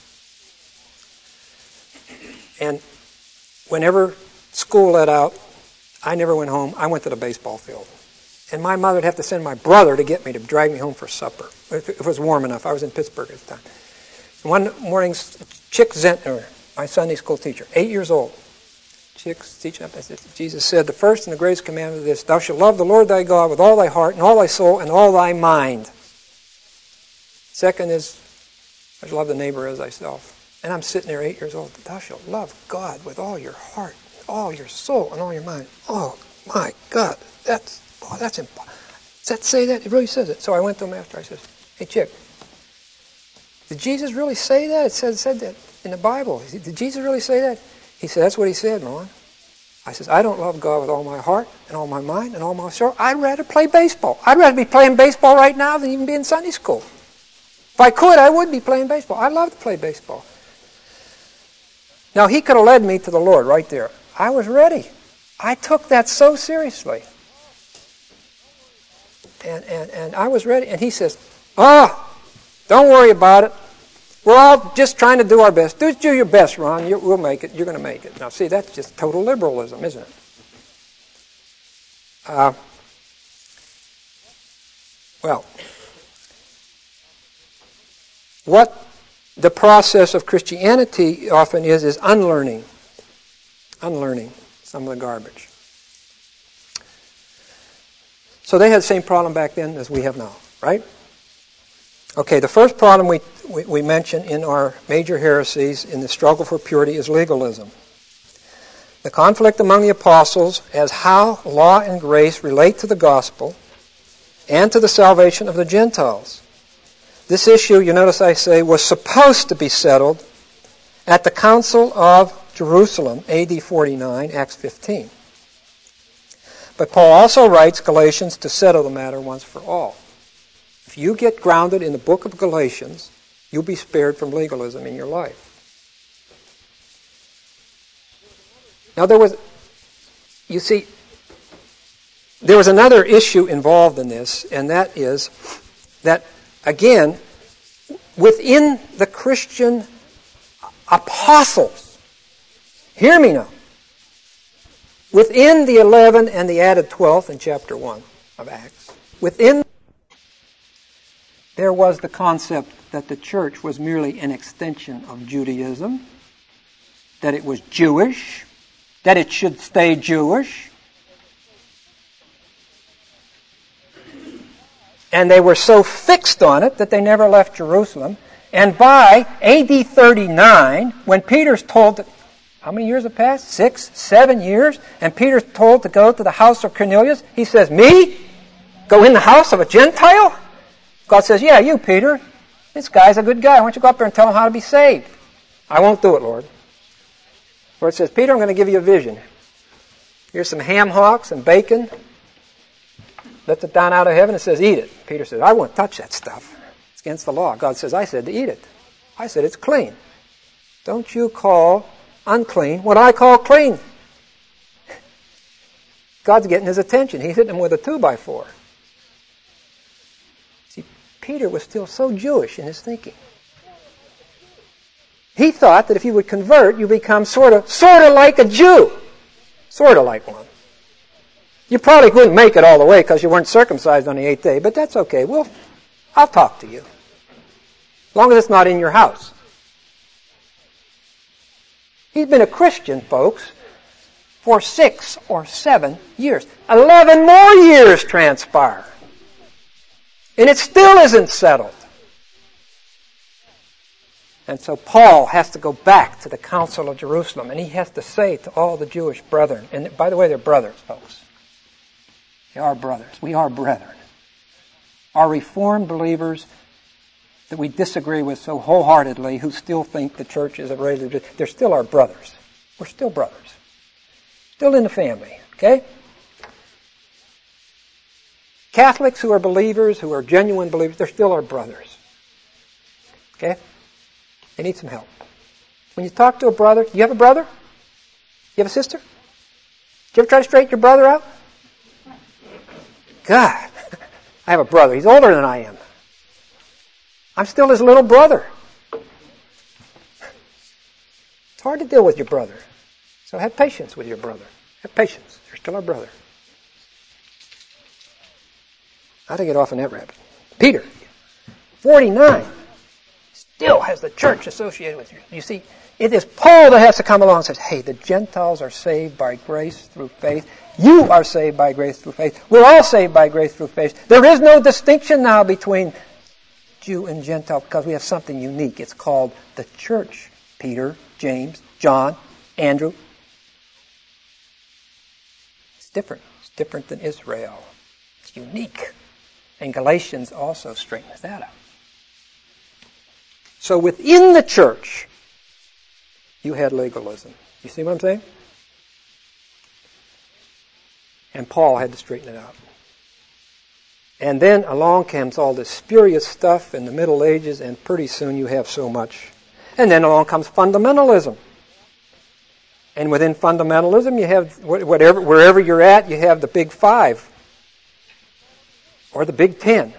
And whenever school let out, I never went home. I went to the baseball field. And my mother would have to send my brother to get me, to drag me home for supper, if it was warm enough. I was in Pittsburgh at the time. One morning, Chick Zentner, my Sunday school teacher, eight years old, Chick's teaching up, Jesus said, the first and the greatest commandment is this, thou shalt love the Lord thy God with all thy heart and all thy soul and all thy mind. Second is, thou shalt love the neighbor as thyself. And I'm sitting there eight years old. Thou shalt love God with all your heart, all your soul, and all your mind. Oh, my God. That's, oh, that's impossible. Does that say that? It really says it. So I went to him after. I said, hey, Chick, did Jesus really say that? It said, it said that in the Bible. Did Jesus really say that? He said, that's what he said, Ron. I says, I don't love God with all my heart and all my mind and all my soul. I'd rather play baseball. I'd rather be playing baseball right now than even be in Sunday school. If I could, I would be playing baseball. I love to play baseball. Now, he could have led me to the Lord right there. I was ready. I took that so seriously. And, and, and I was ready. And he says, oh, don't worry about it. We're all just trying to do our best. Do, do your best, Ron. You, we'll make it. You're going to make it. Now, see, that's just total liberalism, isn't it? Uh, well, what the process of Christianity often is, is unlearning. Unlearning some of the garbage. So they had the same problem back then as we have now, right? Okay, the first problem we, we, we mention in our major heresies in the struggle for purity is legalism. The conflict among the apostles as how law and grace relate to the gospel and to the salvation of the Gentiles. This issue, you notice I say, was supposed to be settled at the Council of Jerusalem, A D forty-nine, Acts fifteen. But Paul also writes Galatians to settle the matter once for all. If you get grounded in the book of Galatians, you'll be spared from legalism in your life. Now there was, you see, there was another issue involved in this, and that is that, again, within the Christian apostles, hear me now, within the eleven and the added twelfth in chapter one of Acts, within there was the concept that the church was merely an extension of Judaism, that it was Jewish, that it should stay Jewish. And they were so fixed on it that they never left Jerusalem. And by A D thirty-nine, when Peter's told that, how many years have passed? Six, seven years? And Peter's told to go to the house of Cornelius. He says, me? Go in the house of a Gentile? God says, yeah, you, Peter. This guy's a good guy. Why don't you go up there and tell him how to be saved? I won't do it, Lord. The Lord says, Peter, I'm going to give you a vision. Here's some ham hocks and bacon. Lets it down out of heaven and says, eat it. Peter says, I won't touch that stuff. It's against the law. God says, I said to eat it. I said it's clean. Don't you call unclean what I call clean. God's getting his attention. He's hitting him with a two by four. See, Peter was still so Jewish in his thinking. He thought that if you would convert, you become sort of, sort of like a Jew. Sort of like one. You probably wouldn't make it all the way because you weren't circumcised on the eighth day, but that's okay. We'll, I'll talk to you. As long as it's not in your house. He's been a Christian, folks, for six or seven years. Eleven more years transpire. And it still isn't settled. And so Paul has to go back to the Council of Jerusalem, and he has to say to all the Jewish brethren, and by the way, they're brothers, folks. They are brothers. We are brethren. Our Reformed believers that we disagree with so wholeheartedly, who still think the church is a regular, they're still our brothers. We're still brothers. Still in the family, okay? Catholics who are believers, who are genuine believers, they're still our brothers. Okay? They need some help. When you talk to a brother, do you have a brother? You have a sister? Did you ever try to straighten your brother out? God, I have a brother. He's older than I am. I'm still his little brother. It's hard to deal with your brother. So have patience with your brother. Have patience. You're still our brother. How to get off on that rabbit? Peter, forty-nine, still has the church associated with you. You see, it is Paul that has to come along and says, hey, the Gentiles are saved by grace through faith. You are saved by grace through faith. We're all saved by grace through faith. There is no distinction now between Jew and Gentile because we have something unique. It's called the church. Peter, James, John, Andrew. It's different. It's different than Israel. It's unique. And Galatians also straightens that out. So within the church, you had legalism. You see what I'm saying? And Paul had to straighten it out. And then along comes all this spurious stuff in the Middle Ages, and pretty soon you have so much. And then along comes fundamentalism. And within fundamentalism, you have whatever, wherever you're at, you have the Big Five. Or the Big Ten.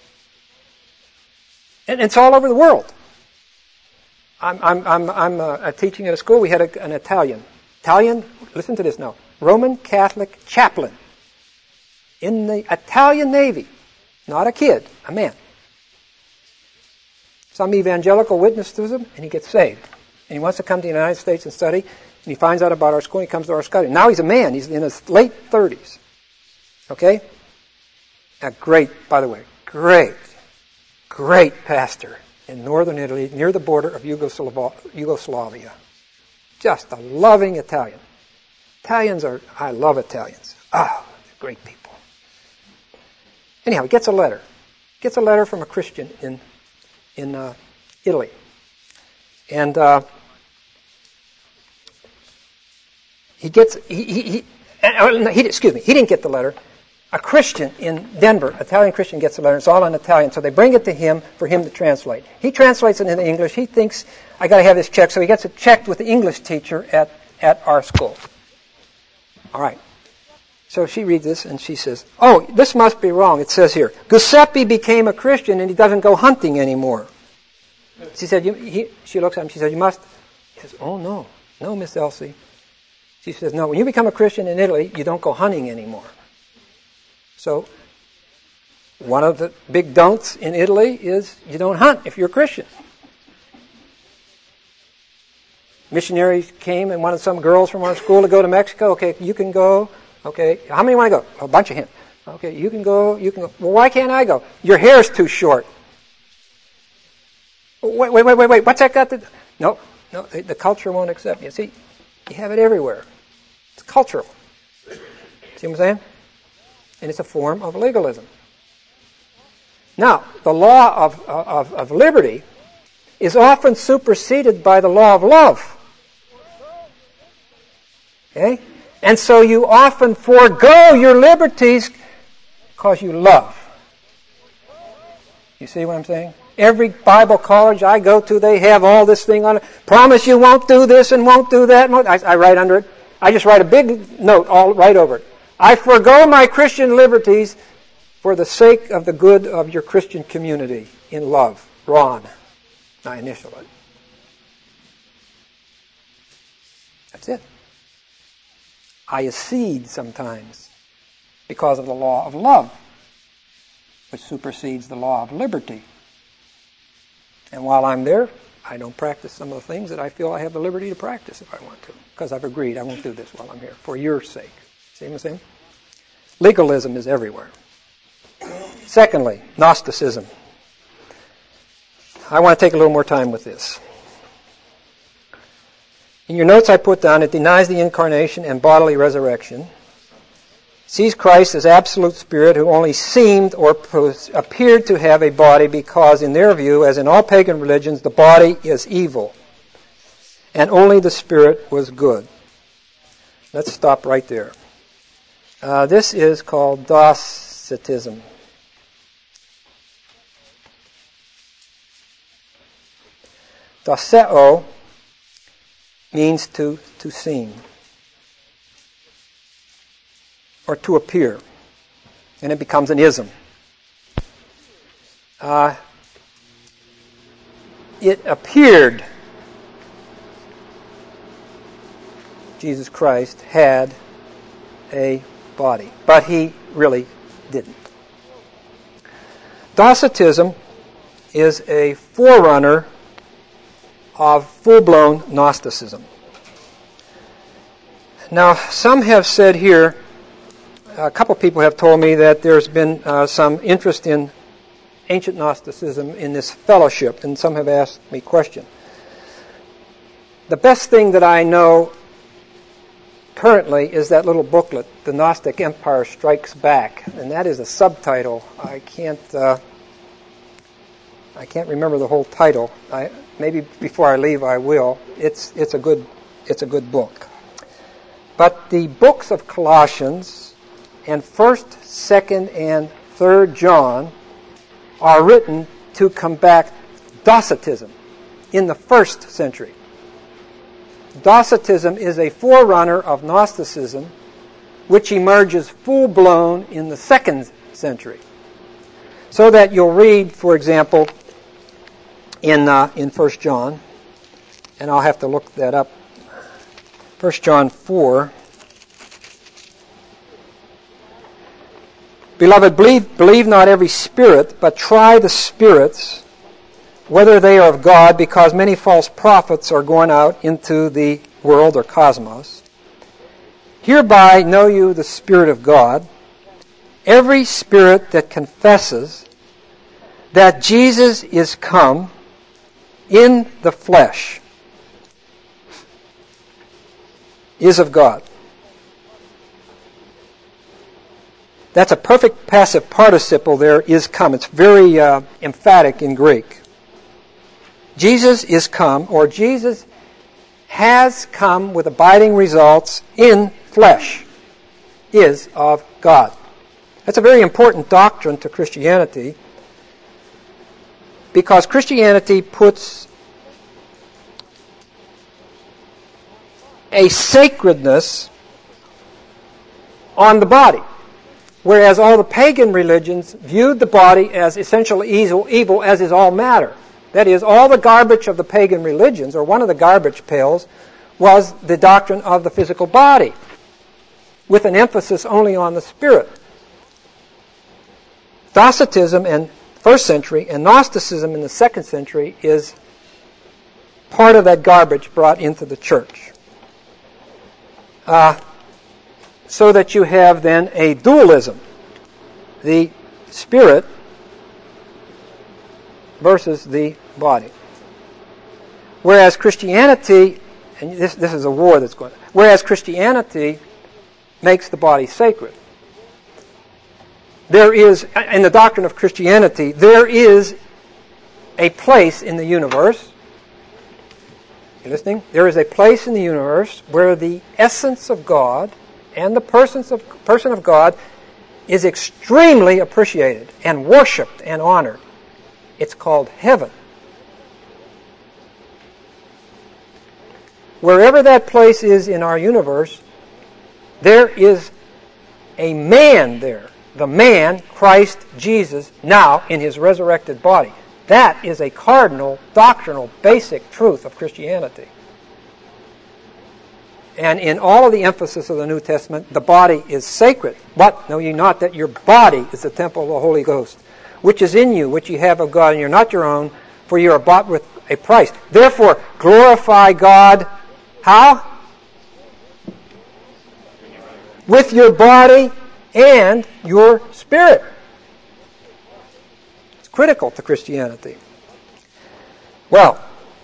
And it's all over the world. I'm, I'm, I'm, I'm uh, teaching at a school. We had a, an Italian. Italian, listen to this now. Roman Catholic chaplain in the Italian Navy. Not a kid, a man. Some evangelical witnessed to him, and he gets saved. And he wants to come to the United States and study, and he finds out about our school, and he comes to our study. Now he's a man. He's in his late thirties. Okay? A great, by the way, great, great pastor in northern Italy, near the border of Yugoslavia. Just a loving Italian. Italians are, I love Italians. Ah, oh, they're great people. Anyhow, he gets a letter. Gets a letter from a Christian in in uh, Italy. And uh, he gets, he, he, he, uh, he, excuse me, he didn't get the letter. A Christian in Denver, Italian Christian, gets the letter. It's all in Italian, so they bring it to him for him to translate. He translates it into English. He thinks, I got to have this checked, so he gets it checked with the English teacher at, at our school. All right. So she reads this and she says, oh, this must be wrong. It says here, Giuseppe became a Christian and he doesn't go hunting anymore. She said, you, he, she looks at him, she said, you must. He says, oh, no, no, Miss Elsie. She says, no, when you become a Christian in Italy, you don't go hunting anymore. So, one of the big don'ts in Italy is you don't hunt if you're a Christian. Missionaries came and wanted some girls from our school to go to Mexico. Okay, you can go. Okay, how many want to go? A bunch of him. Okay, you can go, you can go. Well, why can't I go? Your hair's too short. Wait, wait, wait, wait, wait. What's that got to do? No, no, the culture won't accept you. See, you have it everywhere. It's cultural. See what I'm saying? And it's a form of legalism. Now, the law of, of, of liberty is often superseded by the law of love. Okay? And so you often forego your liberties because you love. You see what I'm saying? Every Bible college I go to, they have all this thing on it. Promise you won't do this and won't do that. I, I write under it. I just write a big note all right over it. I forego my Christian liberties for the sake of the good of your Christian community in love. Ron. I initial it. That's it. I accede sometimes because of the law of love, which supersedes the law of liberty. And while I'm there, I don't practice some of the things that I feel I have the liberty to practice if I want to, because I've agreed I won't do this while I'm here, for your sake. See what I'm saying? Legalism is everywhere. Secondly, Gnosticism. I want to take a little more time with this. In your notes I put down, it denies the incarnation and bodily resurrection, sees Christ as absolute spirit who only seemed or appeared to have a body because, in their view, as in all pagan religions, the body is evil, and only the spirit was good. Let's stop right there. Uh, this is called Docetism. Doceo means to, to seem or to appear, and it becomes an ism. Uh, it appeared Jesus Christ had a body, but he really didn't. Docetism is a forerunner of full-blown Gnosticism. Now, some have said here, a couple people have told me that there's been uh, some interest in ancient Gnosticism in this fellowship, and some have asked me questions. The best thing that I know currently is that little booklet, The Gnostic Empire Strikes Back, and that is a subtitle. I can't uh, I can't remember the whole title. I, maybe before I leave I will. It's it's a good it's a good book. But the books of Colossians and First, Second, and Third John are written to combat Docetism in the first century. Docetism is a forerunner of Gnosticism, which emerges full-blown in the second century. So that you'll read, for example, in uh, in First John, and I'll have to look that up. First John four. Beloved, believe, believe not every spirit, but try the spirits, whether they are of God, because many false prophets are going out into the world or cosmos. Hereby know you the Spirit of God. Every spirit that confesses that Jesus is come in the flesh is of God. That's a perfect passive participle there, is come. It's very uh, emphatic in Greek. Jesus is come, or Jesus has come with abiding results in flesh is of God. That's a very important doctrine to Christianity, because Christianity puts a sacredness on the body, whereas all the pagan religions viewed the body as essentially evil, evil as is all matter. That is, all the garbage of the pagan religions, or one of the garbage pails, was the doctrine of the physical body, with an emphasis only on the spirit. Docetism in the first century and Gnosticism in the second century is part of that garbage brought into the church. Uh, so that you have then a dualism, the spirit versus the body. Whereas Christianity, and this, this is a war that's going on, whereas Christianity makes the body sacred. There is, in the doctrine of Christianity, there is a place in the universe. You listening? There is a place in the universe where the essence of God and the persons of, person of God is extremely appreciated and worshipped and honored. It's called heaven. Wherever that place is in our universe, there is a man there. The man, Christ Jesus, now in his resurrected body. That is a cardinal, doctrinal, basic truth of Christianity. And in all of the emphasis of the New Testament, the body is sacred. But know ye not that your body is the temple of the Holy Ghost, which is in you, which ye have of God, and you're not your own, for you are bought with a price. Therefore, glorify God, how? With your body and your spirit. It's critical to Christianity. Well,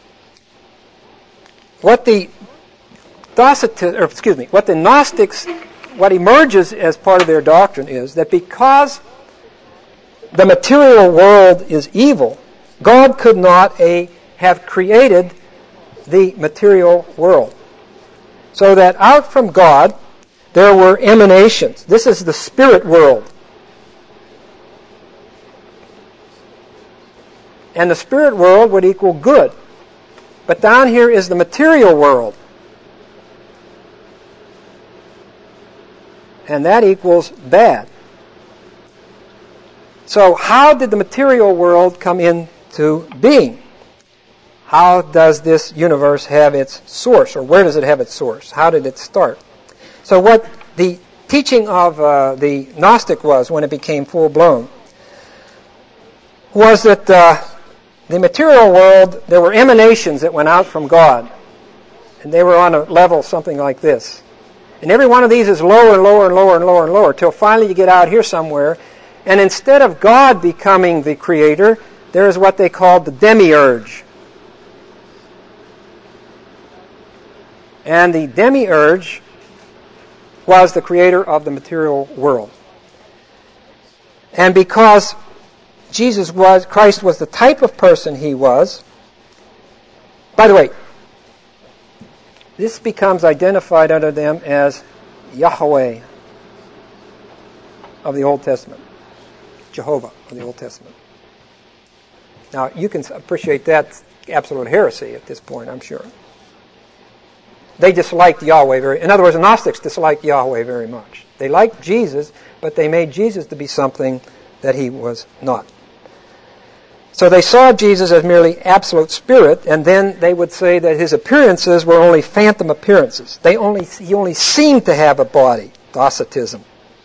what the Docetists, or excuse me, what the Gnostics, what emerges as part of their doctrine is that because the material world is evil, God could not a, have created the material world. So that out from God, there were emanations. This is the spirit world. And the spirit world would equal good. But down here is the material world. And that equals bad. So how did the material world come into being? How does this universe have its source? Or where does it have its source? How did it start? So what the teaching of uh, the Gnostic was when it became full-blown was that uh, the material world, there were emanations that went out from God. And they were on a level something like this. And every one of these is lower and lower and lower and lower and lower till finally you get out here somewhere. And instead of God becoming the creator, there is what they called the demiurge. And the demiurge was the creator of the material world. And because Jesus was, Christ was the type of person he was, by the way, this becomes identified under them as Yahweh of the Old Testament. Jehovah of the Old Testament. Now, you can appreciate that absolute heresy at this point, I'm sure. They disliked Yahweh very... In other words, the Gnostics disliked Yahweh very much. They liked Jesus, but they made Jesus to be something that he was not. So they saw Jesus as merely absolute spirit, and then they would say that his appearances were only phantom appearances. They only he only seemed to have a body, Docetism.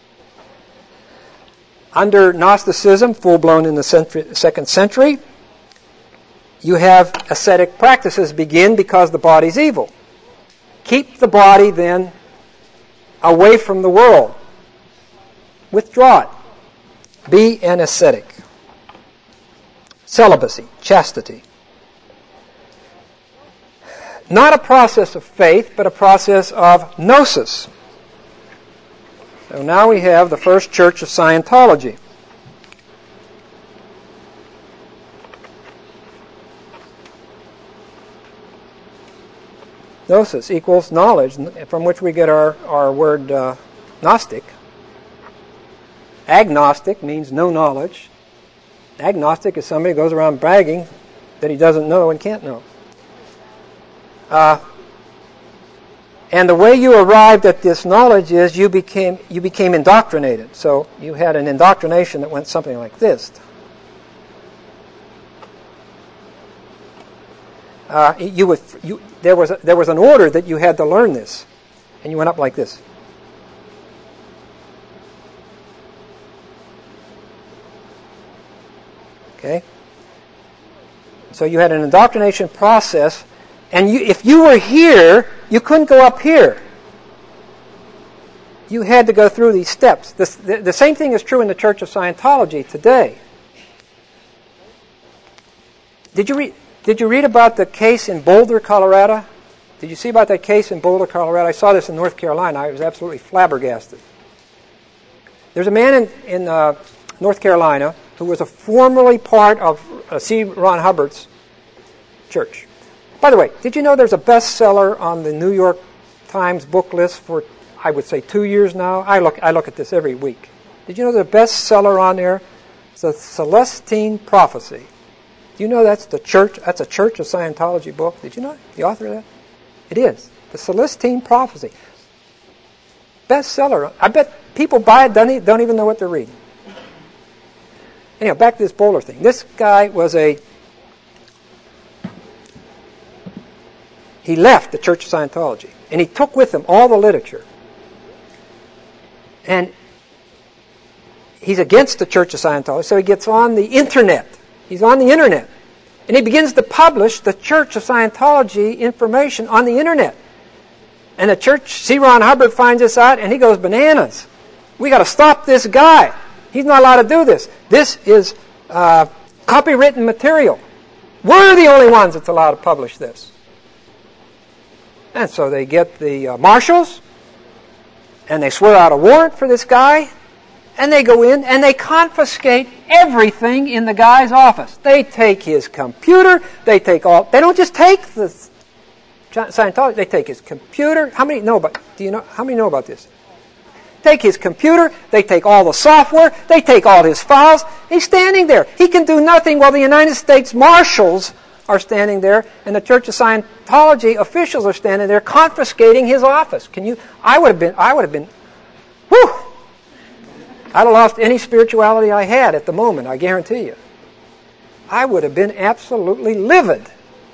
Under Gnosticism, full-blown in the century, second century, you have ascetic practices begin because the body's evil. Keep the body then away from the world. Withdraw it. Be an ascetic. Celibacy, chastity. Not a process of faith, but a process of gnosis. So now we have the first church of Scientology. gnosis equals knowledge, from which we get our, our word uh, Gnostic. Agnostic means no knowledge. Agnostic is somebody who goes around bragging that he doesn't know and can't know. Uh, and the way you arrived at this knowledge is you became you became indoctrinated. So you had an indoctrination that went something like this. Uh, you would you there was a, there was an order that you had to learn this, and you went up like this. Okay? So you had an indoctrination process, and you, if you were here, you couldn't go up here. You had to go through these steps. This, the, the same thing is true in the Church of Scientology today. Did you read, did you read about the case in Boulder, Colorado? Did you see about that case in Boulder, Colorado? I saw this in North Carolina. I was absolutely flabbergasted. There's a man in, in uh, North Carolina who was a formerly part of uh, C. Ron Hubbard's church. By the way, did you know there's a bestseller on the New York Times book list for, I would say, two years now? I look I look at this every week. Did you know the bestseller on there is the Celestine Prophecy? Do you know that's the church? That's a Church of Scientology book. Did you know the author of that? It is the Celestine Prophecy. Bestseller. I bet people buy it don't don't even know what they're reading. Anyhow, back to this Boulder thing. This guy was a... He left the Church of Scientology, and he took with him all the literature. And he's against the Church of Scientology, so he gets on the Internet. He's on the Internet. And he begins to publish the Church of Scientology information on the Internet. And the church, C. Ron Hubbard finds this out, and he goes bananas. We got to stop this guy. He's not allowed to do this. This is uh, copywritten material. We're the only ones that's allowed to publish this. And so they get the uh, marshals, and they swear out a warrant for this guy, and they go in and they confiscate everything in the guy's office. They take his computer. They take all. They don't just take the Scientology. They take his computer. How many know about? Do you know? How many know about this? Take his computer, they take all the software, they take all his files. He's standing there. He can do nothing while the United States Marshals are standing there and the Church of Scientology officials are standing there confiscating his office. Can you, I would have been, I would have been, whew! I'd have lost any spirituality I had at the moment, I guarantee you. I would have been absolutely livid.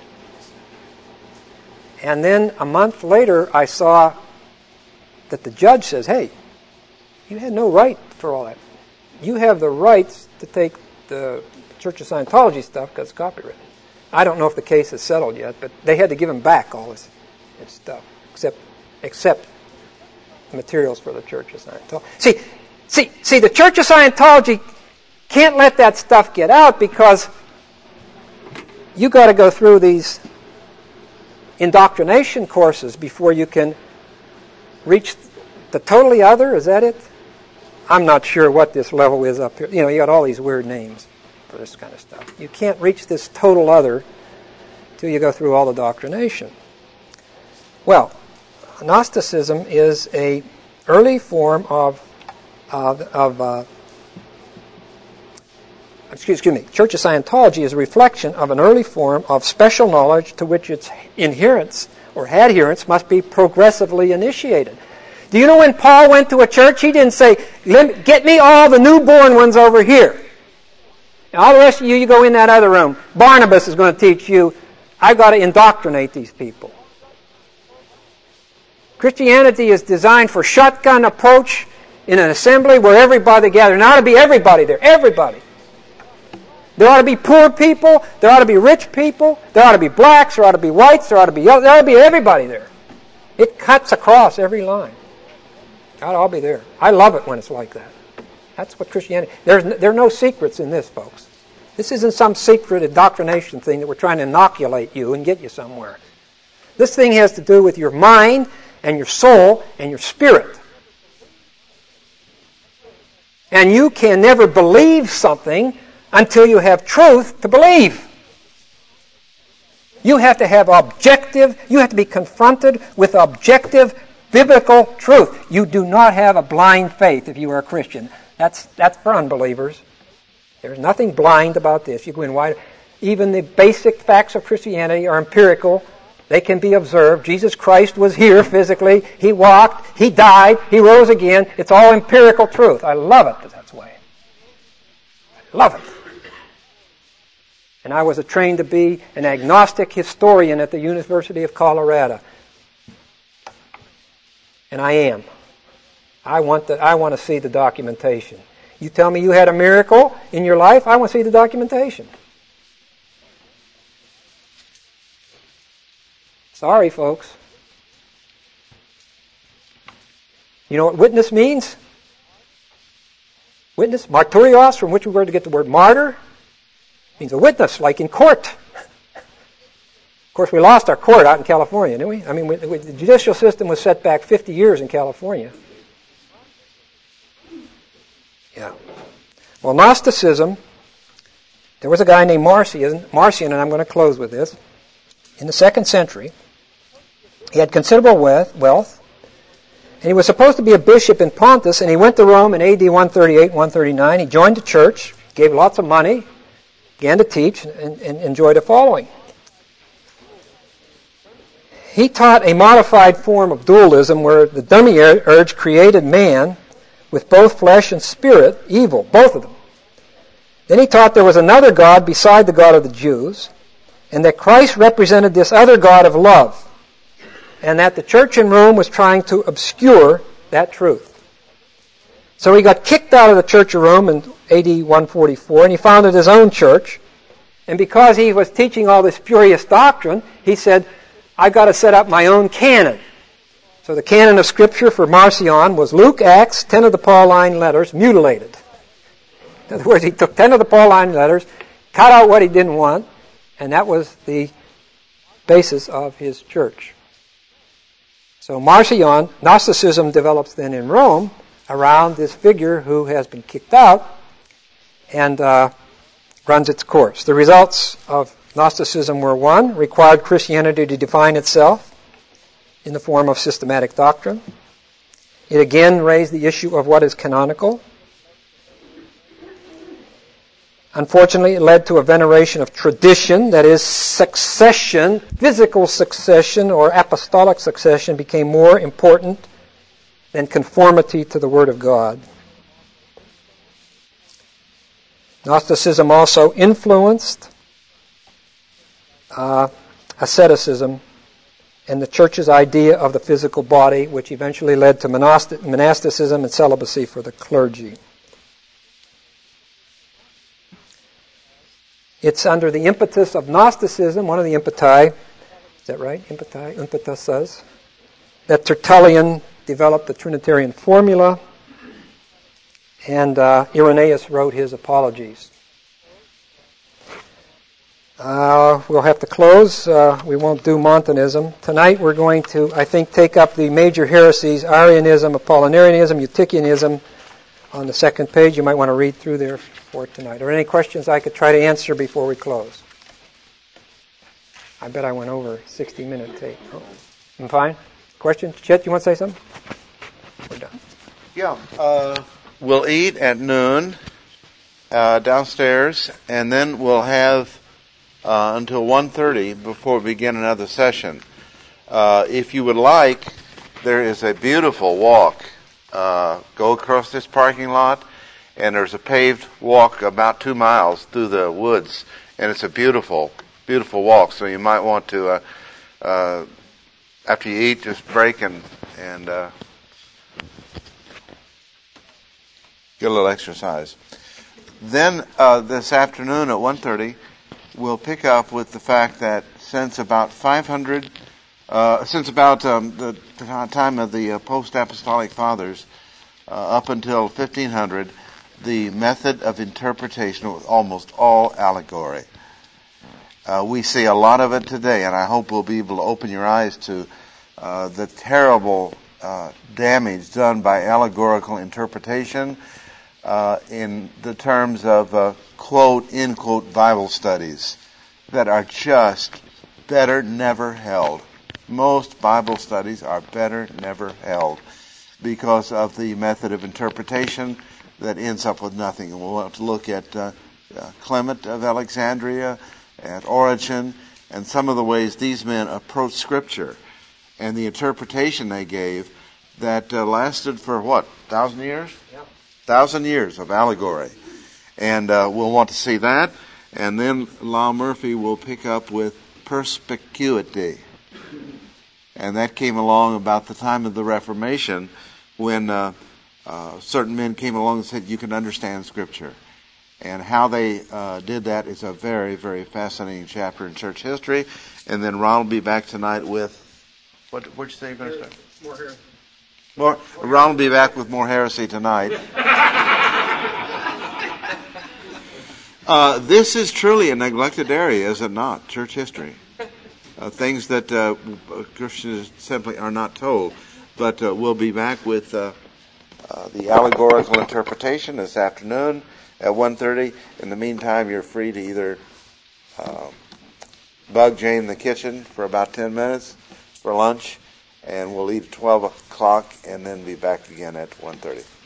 And then a month later, I saw that the judge says, hey, you had no right for all that. You have the rights to take the Church of Scientology stuff because it's copyrighted. I don't know if the case is settled yet, but they had to give him back all this, this stuff, except except materials for the Church of Scientology. See, see, see, the Church of Scientology can't let that stuff get out because you got to go through these indoctrination courses before you can reach the totally other. Is that it? I'm not sure what this level is up here. You know, you got all these weird names for this kind of stuff. You can't reach this total other till you go through all the doctrination. Well, Gnosticism is a early form of of, of uh, excuse, excuse me. Church of Scientology is a reflection of an early form of special knowledge to which its adherents or adherents must be progressively initiated. Do you know when Paul went to a church, he didn't say, get me all the newborn ones over here. And all the rest of you, you go in that other room. Barnabas is going to teach you, I've got to indoctrinate these people. Christianity is designed for shotgun approach in an assembly where everybody gathers. There ought to be everybody there, everybody. There ought to be poor people, there ought to be rich people, there ought to be blacks, there ought to be whites, there ought to be yellow, there ought to be everybody there. It cuts across every line. God, I'll be there. I love it when it's like that. That's what Christianity... There's, there are no secrets in this, folks. This isn't some secret indoctrination thing that we're trying to inoculate you and get you somewhere. This thing has to do with your mind and your soul and your spirit. And you can never believe something until you have truth to believe. You have to have objective, you have to be confronted with objective biblical truth. You do not have a blind faith if you are a Christian. That's that's for unbelievers. There's nothing blind about this. You go in wide. Even the basic facts of Christianity are empirical. They can be observed. Jesus Christ was here physically. He walked. He died. He rose again. It's all empirical truth. I love it that way. I love it. And I was trained to be an agnostic historian at the University of Colorado. And I am. I want the, I want to see the documentation. You tell me you had a miracle in your life, I want to see the documentation. Sorry, folks. You know what witness means? Witness, martyrios, from which we were to get the word martyr, means a witness, like in court. Of course, we lost our court out in California, didn't we? I mean, we, we, the judicial system was set back fifty years in California. Yeah. Well, Gnosticism, there was a guy named Marcion, Marcion, and I'm going to close with this, in the second century. He had considerable wealth, and he was supposed to be a bishop in Pontus, and he went to Rome in A D one thirty-eight, one thirty-nine. He joined the church, gave lots of money, began to teach, and, and enjoyed a following. He taught a modified form of dualism where the demiurge created man with both flesh and spirit, evil, both of them. Then he taught there was another God beside the God of the Jews, and that Christ represented this other God of love, and that the church in Rome was trying to obscure that truth. So he got kicked out of the Church of Rome in A D one forty-four, and he founded his own church. And because he was teaching all this spurious doctrine, he said, I've got to set up my own canon. So the canon of Scripture for Marcion was Luke, Acts, ten of the Pauline letters, mutilated. In other words, he took ten of the Pauline letters, cut out what he didn't want, and that was the basis of his church. So Marcion, Gnosticism develops then in Rome around this figure who has been kicked out and uh, runs its course. The results of Gnosticism were, one, required Christianity to define itself in the form of systematic doctrine. It again raised the issue of what is canonical. Unfortunately, it led to a veneration of tradition, that is, succession, physical succession or apostolic succession became more important than conformity to the Word of God. Gnosticism also influenced uh, asceticism and the church's idea of the physical body, which eventually led to monastic, monasticism and celibacy for the clergy. It's under the impetus of Gnosticism, one of the impeti, is that right? Impeti, impetus says, that Tertullian developed the Trinitarian formula, and uh, Irenaeus wrote his Apologies. Uh, we'll have to close. Uh, we won't do Montanism. Tonight we're going to, I think, take up the major heresies, Arianism, Apollinarianism, Eutychianism, on the second page. You might want to read through there for tonight. Are there any questions I could try to answer before we close? I bet I went over sixty minute tape. Oh, I'm fine? Questions? Chet, you want to say something? We're done. Yeah. Uh, we'll eat at noon uh, downstairs, and then we'll have uh, until one thirty before we begin another session. Uh, if you would like, there is a beautiful walk. Uh, go across this parking lot, and there's a paved walk about two miles through the woods, and it's a beautiful, beautiful walk. So you might want to, uh, uh, after you eat, just break and and uh, get a little exercise. Then uh, this afternoon at one thirty, we'll pick up with the fact that since about five hundred. Uh, since about um, the time of the uh, post-apostolic fathers uh, up until fifteen hundred, the method of interpretation was almost all allegory. Uh, we see a lot of it today, and I hope we'll be able to open your eyes to uh, the terrible uh, damage done by allegorical interpretation uh, in the terms of uh, quote, end quote, Bible studies that are just better never held. Most Bible studies are better never held because of the method of interpretation that ends up with nothing. And we'll have to look at uh, uh, Clement of Alexandria, at Origen, and some of the ways these men approached Scripture and the interpretation they gave that uh, lasted for what, thousand years? Yep. Thousand years of allegory. And uh, we'll want to see that. And then Lyle Murphy will pick up with perspicuity. And that came along about the time of the Reformation when uh, uh, certain men came along and said, you can understand Scripture. And how they uh, did that is a very, very fascinating chapter in church history. And then Ron will be back tonight with, what did you say you're going to start? More heresy. More, Ron will be back with more heresy tonight. uh, this is truly a neglected area, is it not? Church history. Uh, things that uh, Christians simply are not told. But uh, we'll be back with uh, uh, the allegorical interpretation this afternoon at one thirty. In the meantime, you're free to either uh, bug Jane in the kitchen for about ten minutes for lunch, and we'll eat at twelve o'clock and then be back again at one thirty.